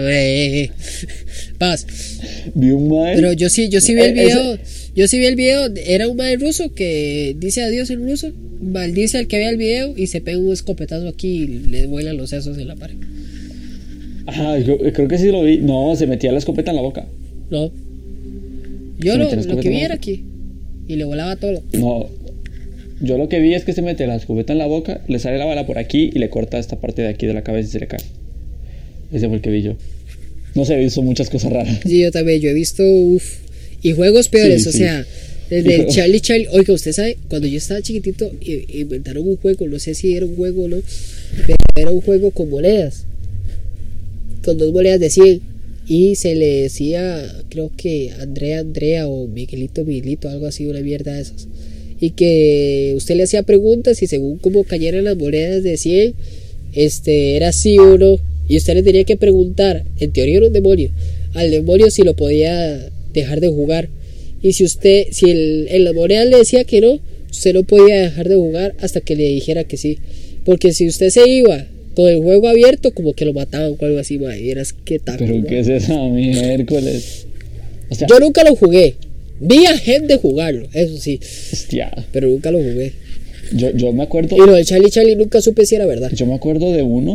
Paz. Vi un mae. Pero yo sí vi el video. Yo sí vi el video. Era un mae ruso que dice adiós en ruso. Maldice al que vea el video y se pega un escopetazo aquí y le vuelan los sesos en la pared. Ajá, creo que sí lo vi. No, se metía la escopeta en la boca. No. Yo Se lo metía la escopeta que en vi la era boca. aquí. Y le volaba todo. No. Yo lo que vi es que se mete la escopeta en la boca, le sale la bala por aquí y le corta esta parte de aquí de la cabeza y se le cae. Ese fue el que vi yo. No sé, he visto muchas cosas raras. Sí, yo también. Yo he visto. Y juegos peores. Sí, o sí. sea, desde el Charlie. Oiga, usted sabe, cuando yo estaba chiquitito, inventaron un juego. No sé si era un juego o no. Pero era un juego con monedas. Con 2 monedas de 100. Y se le decía, creo que Andrea o Miguelito, algo así, una mierda de esas. Y que usted le hacía preguntas y según cómo cayeran las monedas de 100, era sí o no. Y usted le tenía que preguntar, en teoría era un demonio, al demonio si lo podía dejar de jugar. Y si en la moneda le decía que no, usted no podía dejar de jugar hasta que le dijera que sí. Porque si usted se iba con el juego abierto, como que lo mataban o algo así, madre. Vieras qué taco. Pero madre. ¿qué es esa miércoles? O sea, Yo nunca lo jugué. Vi a gente jugarlo, eso sí. hostia. Pero nunca lo jugué. Yo me acuerdo. Y lo del Charlie nunca supe si era verdad. Yo me acuerdo de uno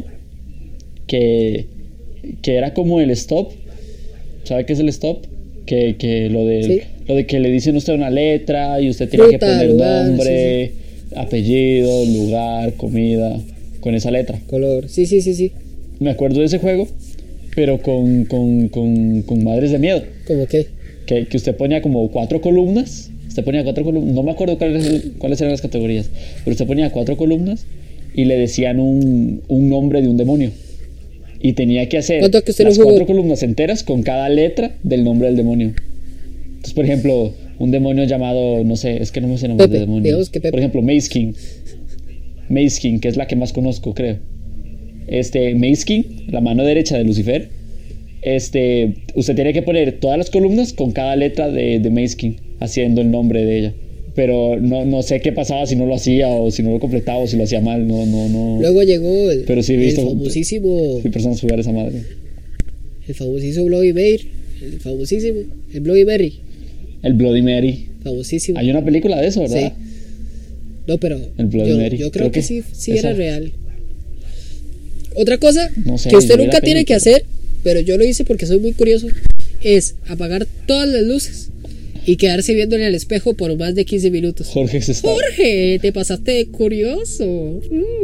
que era como el stop. ¿Sabe qué es el stop? Que lo de que le dicen a usted una letra y usted tiene que Fruta, poner lugar, nombre, apellido, lugar, comida, con esa letra. Color, sí. Me acuerdo de ese juego, pero con madres de miedo. ¿Cómo qué? Que usted ponía como 4 columnas. Usted ponía 4 columnas. No me acuerdo cuáles eran las categorías. Pero usted ponía 4 columnas y le decían un nombre de un demonio. Y tenía que hacer ¿Cuánto que usted las lo jugó? 4 columnas enteras con cada letra del nombre del demonio. Entonces, por ejemplo, un demonio llamado, no sé, es que no me sé nombres de Pepe, demonios. digamos que Pepe. Por ejemplo, Maze King. Maze King, que es la que más conozco, creo. Maze King, la mano derecha de Lucifer. Usted tiene que poner todas las columnas con cada letra de Maze King, haciendo el nombre de ella. Pero no sé qué pasaba si no lo hacía o si no lo completaba o si lo hacía mal. No. Luego llegó Pero sí he visto el famosísimo. sí, personas jugar esa madre. El famosísimo Bloody Mary. El famosísimo. El Bloody Mary. El Bloody Mary. Famosísimo. Hay una película de eso, ¿verdad? Sí. No, pero El Bloody Mary. yo creo que sí esa- era real. Otra cosa No sé, que usted yo vi la nunca tiene que película. hacer, pero yo lo hice porque soy muy curioso, es apagar todas las luces y quedarse viéndole al espejo por más de 15 minutos. Jorge se está. Jorge, te pasaste de curioso.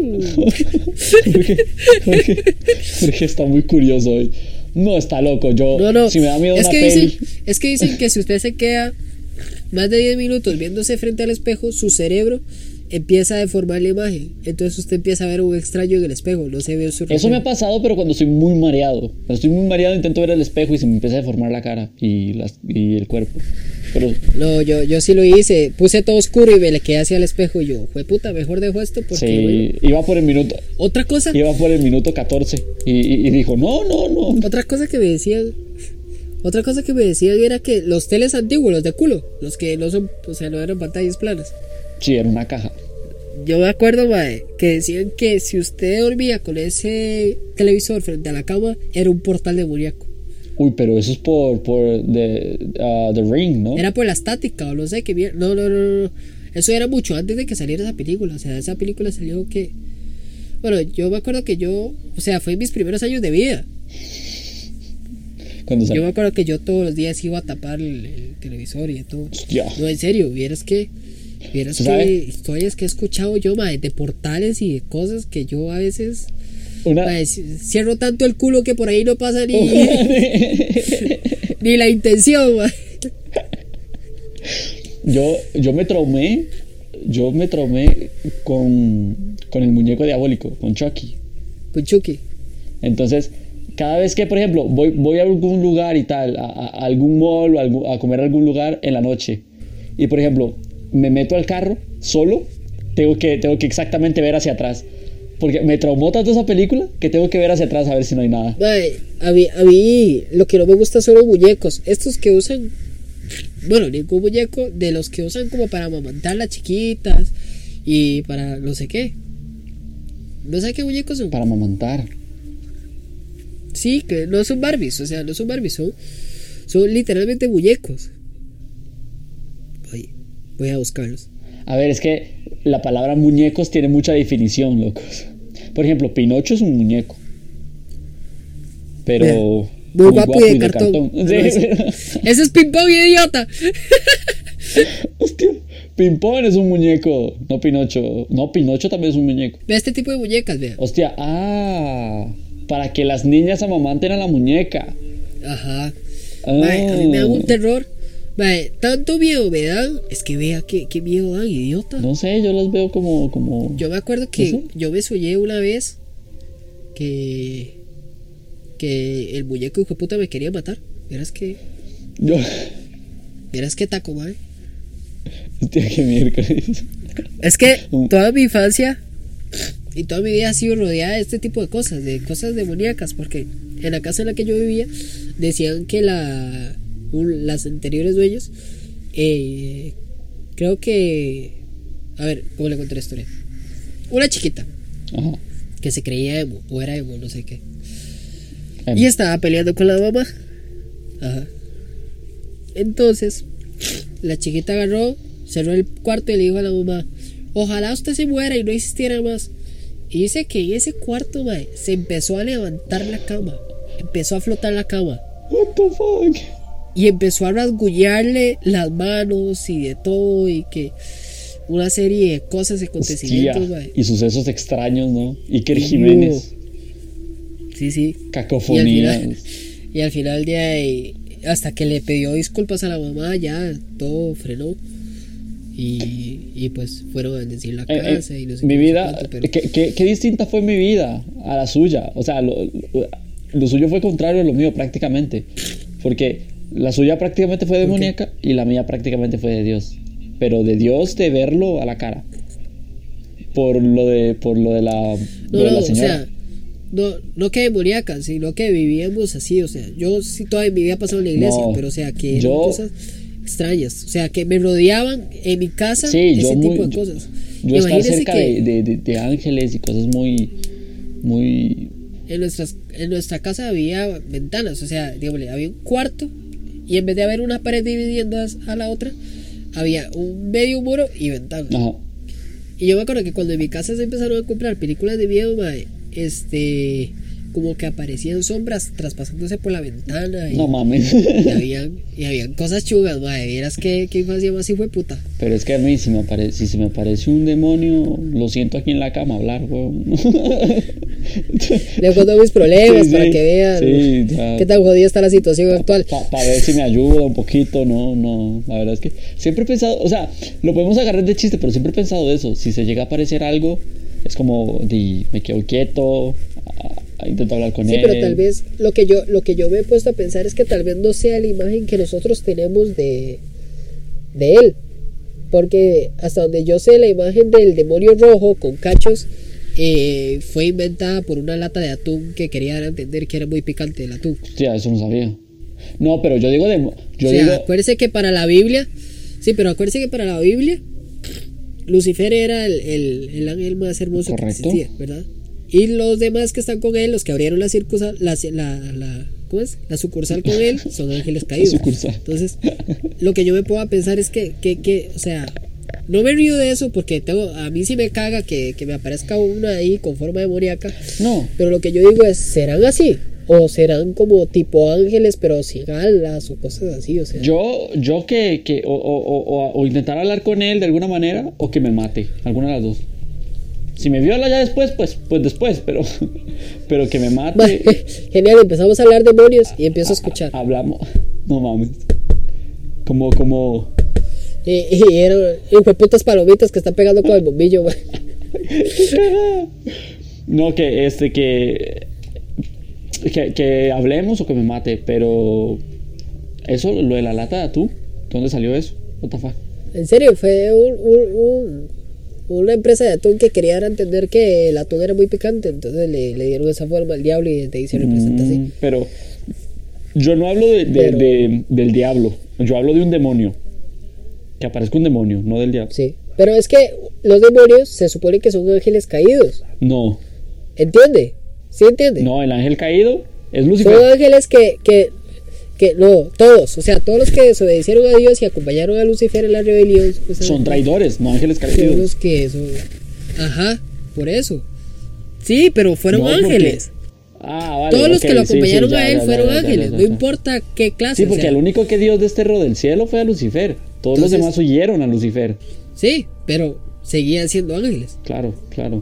Jorge está muy curioso hoy. No, está loco. No. Si me da miedo es una que peli. dicen que si usted se queda más de 10 minutos viéndose frente al espejo, su cerebro empieza a deformar la imagen. Entonces usted empieza a ver un extraño en el espejo, no se ve su Eso me reflejo. ha pasado, pero cuando estoy muy mareado. Cuando estoy muy mareado intento ver el espejo y se me empieza a deformar la cara y el cuerpo. Pero No, yo sí lo hice. Puse todo oscuro y me le quedé hacia el espejo y yo, fue puta, mejor dejo esto porque... sí, bueno. iba por el minuto. Otra cosa Iba por el minuto 14 y dijo, no. Otra cosa que me decían era que los teles antiguos, los de culo, los que no son, o sea, no eran pantallas planas. Sí, era una caja. Yo me acuerdo, mae, que decían que si usted dormía con ese televisor frente a la cama, era un portal demoníaco. Uy, pero eso es por The Ring, ¿no? Era por la estática o no sé qué bien. No. Eso era mucho antes de que saliera esa película. O sea, esa película salió que... Bueno, yo me acuerdo que fue en mis primeros años de vida. Cuando Yo salió. me acuerdo que yo todos los días iba a tapar el televisor y de todo. Hostia. No, en serio, vieras que Vieras ¿Se sabe? que historias que he escuchado yo, mae, de portales y de cosas que yo a veces mae, cierro tanto el culo que por ahí no pasa ni ni la intención, mae. Yo me traumé con el muñeco diabólico, con Chucky. Con Chucky. Entonces, cada vez que, por ejemplo, voy a algún lugar y tal, a algún mall o a comer a algún lugar en la noche, y por ejemplo, me meto al carro solo, tengo que exactamente ver hacia atrás. Porque me traumó tanto esa película que tengo que ver hacia atrás a ver si no hay nada. Mae, a mí lo que no me gusta son los muñecos. Estos que usan, bueno, ningún muñeco, de los que usan como para amamantar las chiquitas y para no sé qué. No sé qué muñecos son. Para amamantar. Sí, que no son Barbies, o sea, no son Barbies, son literalmente muñecos. Voy a buscarlos. A ver, es que la palabra muñecos tiene mucha definición, locos. Por ejemplo, Pinocho es un muñeco. Pero muy guapo y de cartón. Sí, ese es Pimpón, idiota. Hostia, Pimpón es un muñeco, no Pinocho. No, Pinocho también es un muñeco. Ve este tipo de muñecas, vea. Hostia, para que las niñas amamanten a la muñeca. Ajá. Mae, a mí me da un terror. Mae, tanto miedo me dan. Es que vea qué miedo dan, idiota. No sé, yo las veo como... Yo me acuerdo que yo me soñé una vez que el muñeco hijo de puta me quería matar. Verás que taco, mae. Hostia, qué miércoles. Es que toda mi infancia y toda mi vida ha sido rodeada de este tipo de cosas demoníacas, porque en la casa en la que yo vivía decían que las anteriores dueños, creo que, a ver, ¿cómo le conté la historia? Una chiquita, Ajá. que se creía emo, o era emo, no sé qué, y estaba peleando con la mamá. Ajá. Entonces la chiquita agarró, cerró el cuarto y le dijo a la mamá: ojalá usted se muera y no existiera más. Y dice que en ese cuarto, mae, se empezó a levantar la cama, empezó a flotar la cama. What the fuck? Y empezó a rasguñarle las manos y de todo, y que una serie de cosas, acontecimientos, mae. Y sucesos extraños, ¿no? Iker Jiménez. Sí. Cacofonía. Y al final de ahí, hasta que le pidió disculpas a la mamá, ya todo frenó. Y pues fueron a bendecir la casa y no sé mi qué, vida, no sé cuánto, pero... ¿qué distinta fue mi vida a la suya? O sea, lo suyo fue contrario a lo mío prácticamente. Porque la suya prácticamente fue demoníaca y la mía prácticamente fue de Dios. Pero de Dios, de verlo a la cara. Por lo de la señora. O sea, no que demoníaca, sino que vivíamos así. O sea, yo sí toda mi vida he pasado en la iglesia, pero o sea, que eran cosas extrañas. O sea, que me rodeaban en mi casa ese tipo de cosas. Yo estar cerca de ángeles y cosas muy... En nuestra casa había ventanas, o sea, digamos, había un cuarto y en vez de haber una pared dividiendo a la otra, había un medio muro y ventanas. Ajá. Y yo me acuerdo que cuando en mi casa se empezaron a comprar películas de miedo, mae, como que aparecían sombras traspasándose por la ventana. Y, no mames. Y habían cosas chugas, mae. Vieras que infancia más hijo de puta. Pero es que a mí, si se me aparece un demonio, lo siento aquí en la cama hablar, weón. Le cuento mis problemas para que vean qué tan jodida está la situación actual. Para ver si me ayuda un poquito, no. La verdad es que siempre he pensado, o sea, lo podemos agarrar de chiste, pero siempre he pensado eso. Si se llega a aparecer algo, es como, me quedo quieto, intento hablar con él. Sí, pero tal vez lo que yo me he puesto a pensar es que tal vez no sea la imagen que nosotros tenemos de él. Porque hasta donde yo sé, la imagen del demonio rojo con cachos fue inventada por una lata de atún que quería dar a entender que era muy picante el atún. Hostia, eso no sabía. No, pero yo digo acuérdese que para la Biblia, Lucifer era el ángel más hermoso. Correcto. Que existía, ¿verdad? Y los demás que están con él, los que abrieron la sucursal con él, son ángeles caídos. Entonces, lo que yo me puedo pensar es que o sea, no me río de eso porque a mí sí me caga que me aparezca una ahí con forma demoníaca. No. Pero lo que yo digo es, ¿serán así? o serán como tipo ángeles pero sin alas o cosas así, o sea. Yo que o intentar hablar con él de alguna manera o que me mate, alguna de las dos. Si me viola ya después, pues después, pero que me mate. Genial, empezamos a hablar demonios y empiezo a escuchar. Hablamos, no mames. Como Y eran putas palomitas que están pegando con el bombillo, güey. No, que hablemos o que me mate, pero eso, lo de la lata de atún, ¿dónde salió eso? What the fuck? En serio, fue una empresa de atún que quería dar a entender que el atún era muy picante, entonces le dieron esa forma al diablo y desde ahí se representa así. Pero yo no hablo del diablo, yo hablo de un demonio. Que aparezca un demonio, no del diablo. Sí, pero es que los demonios se supone que son ángeles caídos. No. ¿Entiende? ¿Sí entiende? No, el ángel caído es Lucifer. Son ángeles que no, todos, o sea, todos los que desobedecieron a Dios y acompañaron a Lucifer en la rebelión. Son traidores, no ángeles caídos. Son los que son... Ajá, por eso. Sí, pero fueron ángeles. Vale, todos los que lo acompañaron a él fueron ángeles, no importa qué clase. Sí, porque el único que Dios desterró del cielo fue a Lucifer. Todos los demás huyeron a Lucifer. Sí, pero seguían siendo ángeles. Claro.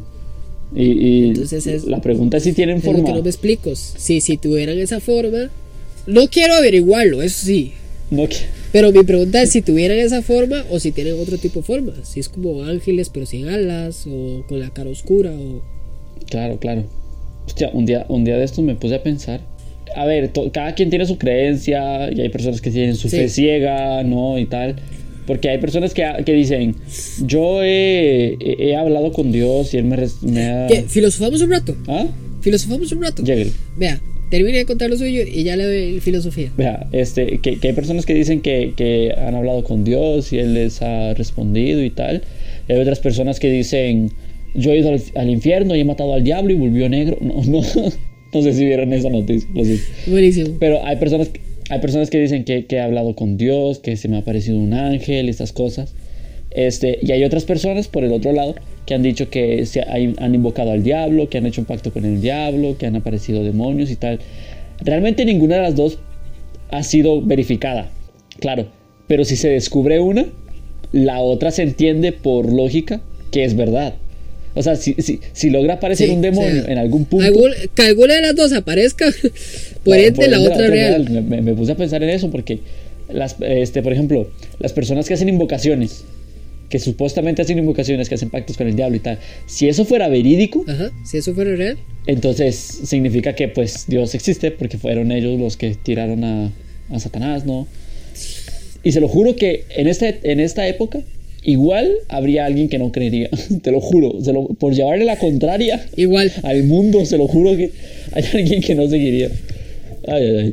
Y entonces la pregunta es si tienen forma. Lo que no me explico. Si tuvieran esa forma, no quiero averiguarlo, eso sí. Pero mi pregunta es si tuvieran esa forma o si tienen otro tipo de forma. Si es como ángeles pero sin alas o con la cara oscura o... Claro. Hostia, un día de estos me puse a pensar. A ver, cada quien tiene su creencia y hay personas que tienen su fe ciega, ¿no? Y tal. Porque hay personas que dicen, yo he hablado con Dios y Él me ha... ¿Qué? ¿Filosofamos un rato? ¿Ah? ¿Filosofamos un rato? Lléguele. Vea, termine de contar lo suyo y ya le doy filosofía. Vea, que hay personas que dicen que han hablado con Dios y Él les ha respondido y tal. Y hay otras personas que dicen, yo he ido al infierno y he matado al diablo y volvió negro. No sé si vieron esa noticia. Buenísimo. Pero hay personas que dicen que he hablado con Dios, que se me ha aparecido un ángel, estas cosas. Y hay otras personas por el otro lado que han dicho que han invocado al diablo, que han hecho un pacto con el diablo, que han aparecido demonios y tal. Realmente ninguna de las dos ha sido verificada, claro. Pero si se descubre una, la otra se entiende por lógica que es verdad. O sea, si logra aparecer un demonio en algún punto... Que alguna de las dos aparezca, por ende la otra real. Me puse a pensar en eso porque, por ejemplo, las personas que hacen invocaciones, que supuestamente hacen invocaciones, que hacen pactos con el diablo y tal, si eso fuera verídico... Ajá, si eso fuera real. Entonces significa que pues Dios existe porque fueron ellos los que tiraron a Satanás, ¿no? Y se lo juro que en esta época... igual habría alguien que no creería. Te lo juro, por llevarle la contraria igual al mundo, se lo juro que hay alguien que no seguiría. Ay.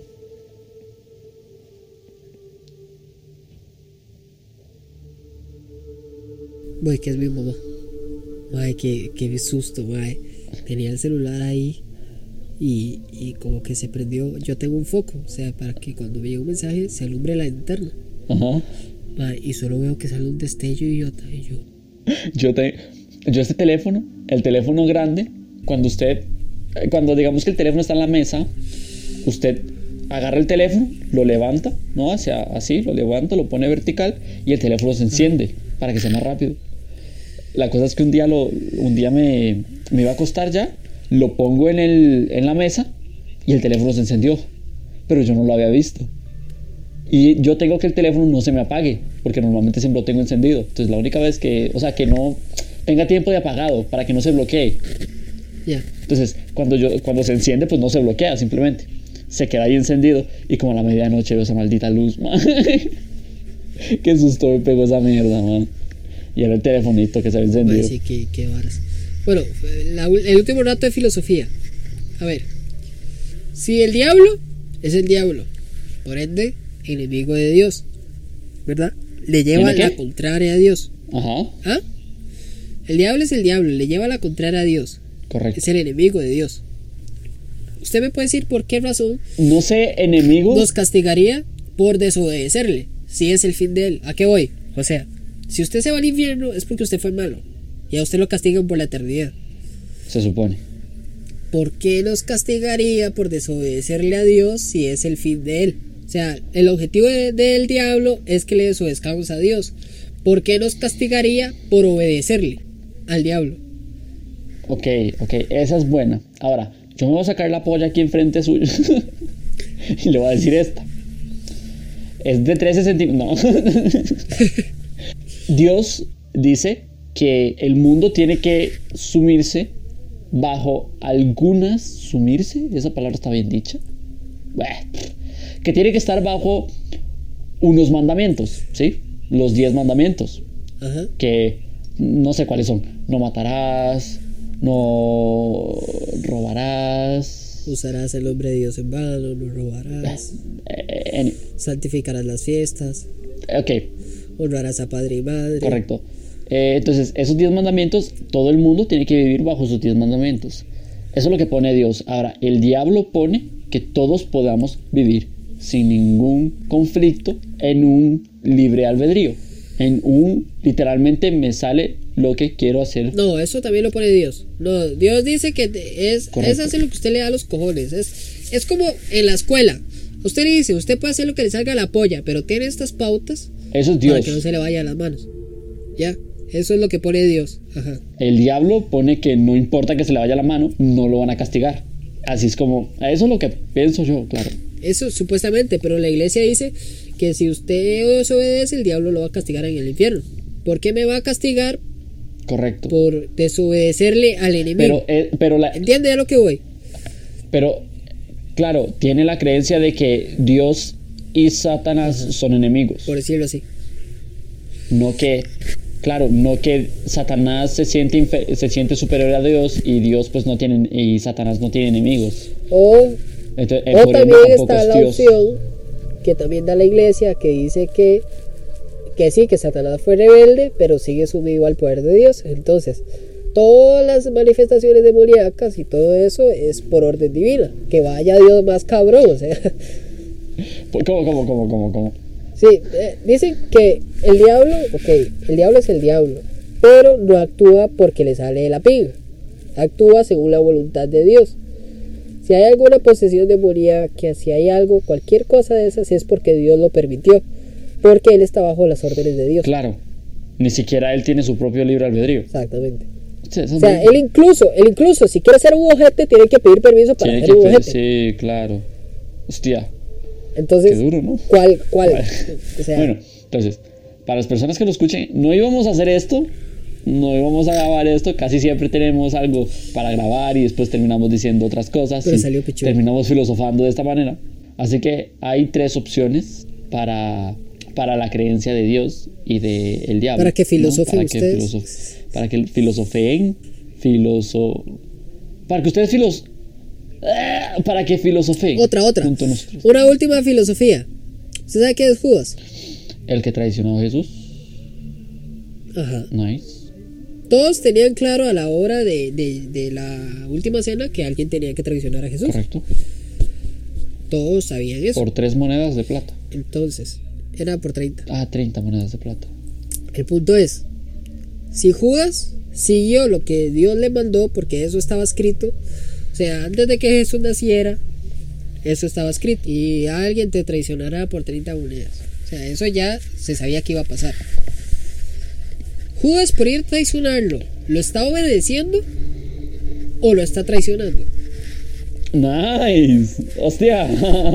Güey, que es mi mamá. Ay, qué susto, güey. Tenía el celular ahí y como que se prendió. Yo tengo un foco, o sea, para que cuando me llegue un mensaje se alumbre la linterna. Ajá. Y solo veo que sale un destello idiota y yo este teléfono, el teléfono grande, cuando digamos que el teléfono está en la mesa, usted agarra el teléfono, lo levanta, ¿no? Así, lo levanta, lo pone vertical y el teléfono se enciende para que sea más rápido. La cosa es que un día me iba a acostar ya, lo pongo en la mesa y el teléfono se encendió, pero yo no lo había visto. Y yo tengo que el teléfono no se me apague, porque normalmente siempre lo tengo encendido. Entonces la única vez que no tenga tiempo de apagado para que no se bloquee. Entonces cuando se enciende pues no se bloquea, simplemente se queda ahí encendido. Y como a la medianoche veo esa maldita luz, man. Qué susto me pegó esa mierda, man. Y era el telefonito que se había encendido. Sí, qué varas. Bueno, el último rato de filosofía. A ver, si el diablo es el diablo, por ende enemigo de Dios, ¿verdad? Le lleva la contraria a Dios. Ajá. ¿Ah? El diablo es el diablo, le lleva la contraria a Dios. Correcto. Es el enemigo de Dios. ¿Usted me puede decir por qué razón? No sé, enemigo. Nos castigaría por desobedecerle, si es el fin de él. ¿A qué voy? O sea, si usted se va al infierno es porque usted fue malo y a usted lo castigan por la eternidad. Se supone. ¿por qué nos castigaría por desobedecerle a Dios si es el fin de él? O sea, el objetivo del diablo es que le desobedezcamos a Dios. ¿Por qué nos castigaría por obedecerle al diablo? Ok, esa es buena. Ahora, yo me voy a sacar la polla aquí enfrente suyo y le voy a decir esta. Es de 13 centímetros. No. Dios dice que el mundo tiene que sumirse bajo algunas... ¿Sumirse? ¿Esa palabra está bien dicha? Bueno, que tiene que estar bajo unos mandamientos, ¿sí? Los 10 mandamientos. Ajá. Que no sé cuáles son. No matarás, no robarás, usarás el nombre de Dios en vano, no robarás, santificarás las fiestas, ok, honrarás a padre y madre. Correcto. Entonces, esos 10 mandamientos, todo el mundo tiene que vivir bajo esos 10 mandamientos. Eso es lo que pone Dios. Ahora, el diablo pone que todos podamos vivir sin ningún conflicto en un libre albedrío. En un, literalmente me sale lo que quiero hacer. No, eso también lo pone Dios. No, Dios dice que es hacer lo que usted le da a los cojones. Es como en la escuela. Usted le dice, usted puede hacer lo que le salga a la polla, pero tiene estas pautas. Eso es Dios. Para que no se le vaya a las manos. Ya, eso es lo que pone Dios. Ajá. El diablo pone que no importa que se le vaya la mano, no lo van a castigar. Así es como, eso es lo que pienso yo, claro. Eso supuestamente, pero la iglesia dice que si usted desobedece, el diablo lo va a castigar en el infierno. ¿Por qué me va a castigar? Correcto. Por desobedecerle al enemigo. ¿Entiende a lo que voy? Pero, claro, tiene la creencia de que Dios y Satanás son enemigos. Por decirlo así. No que Satanás se siente superior a Dios y Dios pues no tiene, y Satanás no tiene enemigos. Entonces, o también está la opción que también da la iglesia, que dice que sí, que Satanás fue rebelde, pero sigue sumido al poder de Dios. Entonces, todas las manifestaciones demoníacas y todo eso es por orden divina. Que vaya Dios más cabrón, o sea. ¿Cómo? Sí, dicen que el diablo es el diablo, pero no actúa porque le sale de la pinga. Actúa según la voluntad de Dios. Si hay alguna posesión demoníaca, si hay algo, cualquier cosa de esas, es porque Dios lo permitió. Porque él está bajo las órdenes de Dios. Claro. Ni siquiera él tiene su propio libre albedrío. Exactamente. O sea, él incluso, si quiere ser un ojete, tiene que pedir permiso para ser un ojete. Sí, claro. Hostia. Entonces, qué duro, ¿no? ¿Cuál? O sea, bueno, entonces, para las personas que lo escuchen, no íbamos a hacer esto. No íbamos a grabar esto, casi siempre tenemos algo para grabar y después terminamos diciendo otras cosas. Pero salió pichudo. Terminamos filosofando de esta manera. Así que hay 3 opciones para la creencia de Dios y del diablo. Para que filosofen, ¿no? ustedes. Para que filosofeen, para que ustedes para que filosofeen. Otra. Una última filosofía. ¿Usted sabe qué es Judas? El que traicionó a Jesús. Ajá. Nice. Todos tenían claro a la hora de la última cena que alguien tenía que traicionar a Jesús. Correcto. Todos sabían eso. Por 3 monedas de plata. Entonces, era por 30. 30 monedas de plata. El punto es, si Judas siguió lo que Dios le mandó, porque eso estaba escrito, o sea, antes de que Jesús naciera, eso estaba escrito, y alguien te traicionará por 30 monedas. O sea, eso ya se sabía que iba a pasar. Judas, por ir a traicionarlo, ¿lo está obedeciendo o lo está traicionando? Nice. Hostia.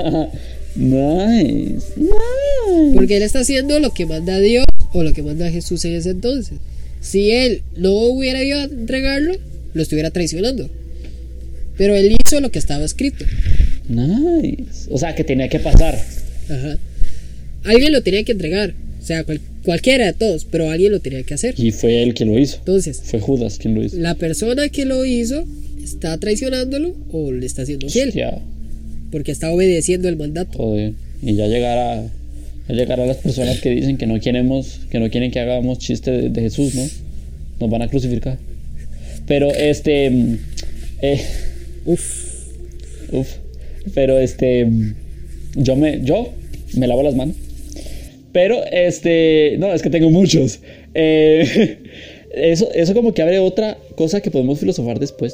Nice. Porque él está haciendo lo que manda Dios o lo que manda Jesús en ese entonces. Si él no hubiera ido a entregarlo, lo estuviera traicionando. Pero él hizo lo que estaba escrito. Nice. O sea, que tenía que pasar. Ajá. Alguien lo tenía que entregar. O sea, cualquiera de todos, pero alguien lo tenía que hacer. Y fue él quien lo hizo. Entonces, fue Judas quien lo hizo. La persona que lo hizo está traicionándolo o le está haciendo fiel. Hostia. Porque está obedeciendo el mandato. Joder. Y ya llegará las personas que dicen que no quieren que hagamos chiste de Jesús, ¿no? Nos van a crucificar. Pero pero yo me lavo las manos. Pero no, es que tengo muchos. Eso como que abre otra cosa que podemos filosofar después.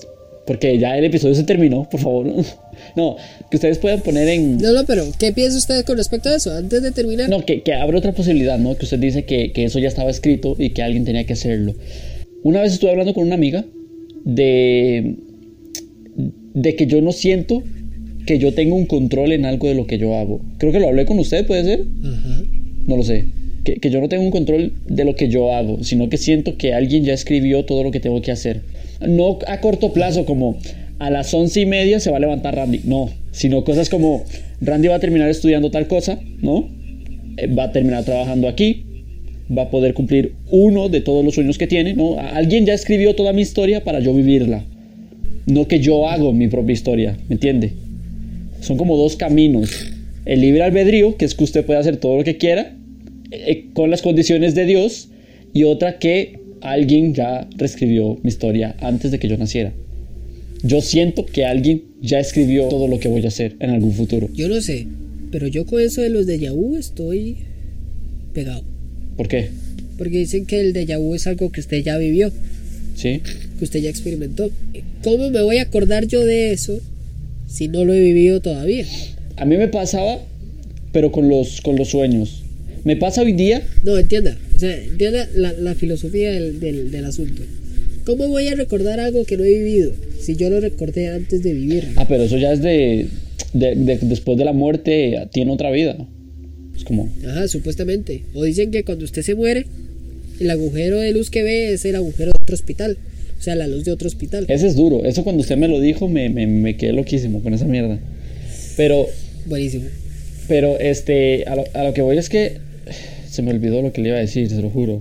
Porque ya el episodio se terminó, por favor. No, que ustedes puedan poner en... No, pero ¿qué piensa usted con respecto a eso? Antes de terminar. No, que abre otra posibilidad, ¿no? Que usted dice que eso ya estaba escrito y que alguien tenía que hacerlo. Una vez estuve hablando con una amiga de que yo no siento que yo tengo un control en algo de lo que yo hago. Creo que lo hablé con usted, ¿puede ser? Ajá. No lo sé. Que yo no tengo un control de lo que yo hago, sino que siento que alguien ya escribió todo lo que tengo que hacer. No a corto plazo, como a las 11:30 se va a levantar Randy. No, sino cosas como Randy va a terminar estudiando tal cosa, ¿no? Va a terminar trabajando aquí, va a poder cumplir uno de todos los sueños que tiene, ¿no? Alguien ya escribió toda mi historia para yo vivirla. No que yo hago mi propia historia, ¿me entiende? Son como dos caminos. El libre albedrío, que es que usted puede hacer todo lo que quiera, con las condiciones de Dios, y otra que alguien ya reescribió mi historia antes de que yo naciera. Yo siento que alguien ya escribió todo lo que voy a hacer en algún futuro. Yo no sé, pero yo con eso de los déjà vu estoy pegado. ¿Por qué? Porque dicen que el déjà vu es algo que usted ya vivió, ¿Sí? que usted ya experimentó. ¿Cómo me voy a acordar yo de eso si no lo he vivido todavía? A mí me pasaba, pero con los sueños. Me pasa hoy día. No, entienda. O sea, entienda la filosofía del asunto. ¿Cómo voy a recordar algo que no he vivido si yo lo recordé antes de vivirlo? Ah, pero eso ya es después de la muerte, tiene otra vida. Es como... Ajá, supuestamente. O dicen que cuando usted se muere, el agujero de luz que ve es el agujero de otro hospital. O sea, la luz de otro hospital. Ese es duro. Eso cuando usted me lo dijo, me quedé loquísimo con esa mierda. Pero... Buenísimo. Pero a lo que voy es que se me olvidó lo que le iba a decir, se lo juro.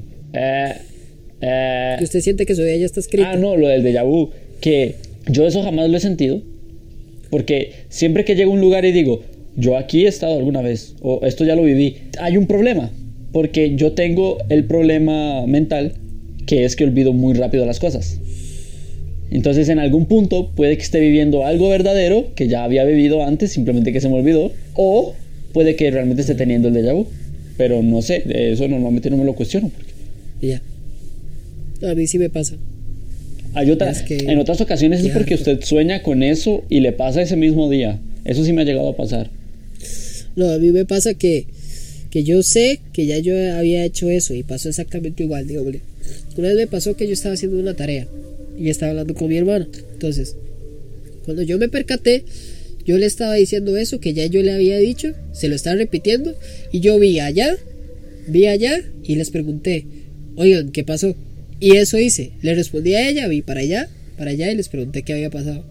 ¿Y usted siente que su vida ya está escrita? Ah, no, lo del déjà vu. Que yo eso jamás lo he sentido. Porque siempre que llego a un lugar y digo, yo aquí he estado alguna vez, o esto ya lo viví, hay un problema. Porque yo tengo el problema mental, que es que olvido muy rápido las cosas. Entonces en algún punto puede que esté viviendo algo verdadero que ya había vivido antes, simplemente que se me olvidó, o puede que realmente esté teniendo el déjà vu. Pero no sé, eso normalmente no me lo cuestiono. Ya. A mí sí me pasa. En otras ocasiones es porque usted sueña con eso y le pasa ese mismo día. Eso sí me ha llegado a pasar. No, a mí me pasa que yo sé que ya yo había hecho eso y pasó exactamente igual. Digo, una vez me pasó que yo estaba haciendo una tarea y estaba hablando con mi hermano. Entonces, cuando yo me percaté, yo le estaba diciendo eso que ya yo le había dicho, se lo estaba repitiendo, y yo vi allá y les pregunté, oigan, ¿qué pasó? Y eso hice, le respondí a ella, vi para allá y les pregunté qué había pasado.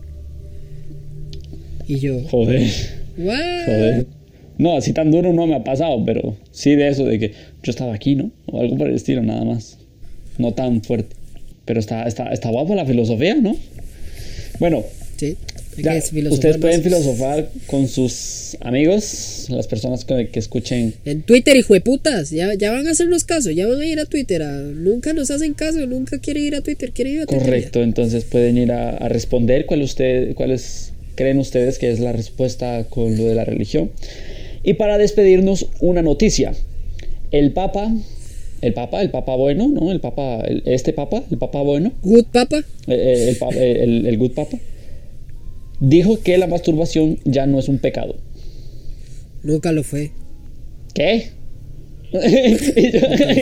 Y yo, Joder. ¿what? Joder. No, así tan duro no me ha pasado, pero sí de eso, de que yo estaba aquí, ¿no? O algo por el estilo, nada más. No tan fuerte. Pero está guapa la filosofía, ¿no? Bueno, Sí, ya, ustedes pueden filosofar con sus amigos, las personas que escuchen. En Twitter, hijueputas, ya van a hacernos caso, ya van a ir a Twitter. Nunca nos hacen caso, nunca quieren ir a Twitter, quieren ir a Twitter. Correcto, ya. Entonces pueden ir a responder cuáles creen ustedes que es la respuesta con lo de la religión. Y para despedirnos, una noticia. El Papa bueno, ¿no? El Papa bueno. Good Papa. El Good Papa. Dijo que la masturbación ya no es un pecado. Nunca lo fue. ¿Qué?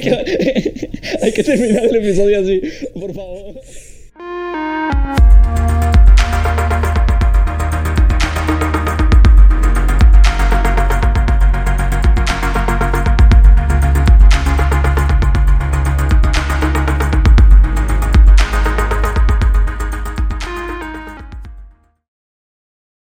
Hay que terminar el episodio así, por favor.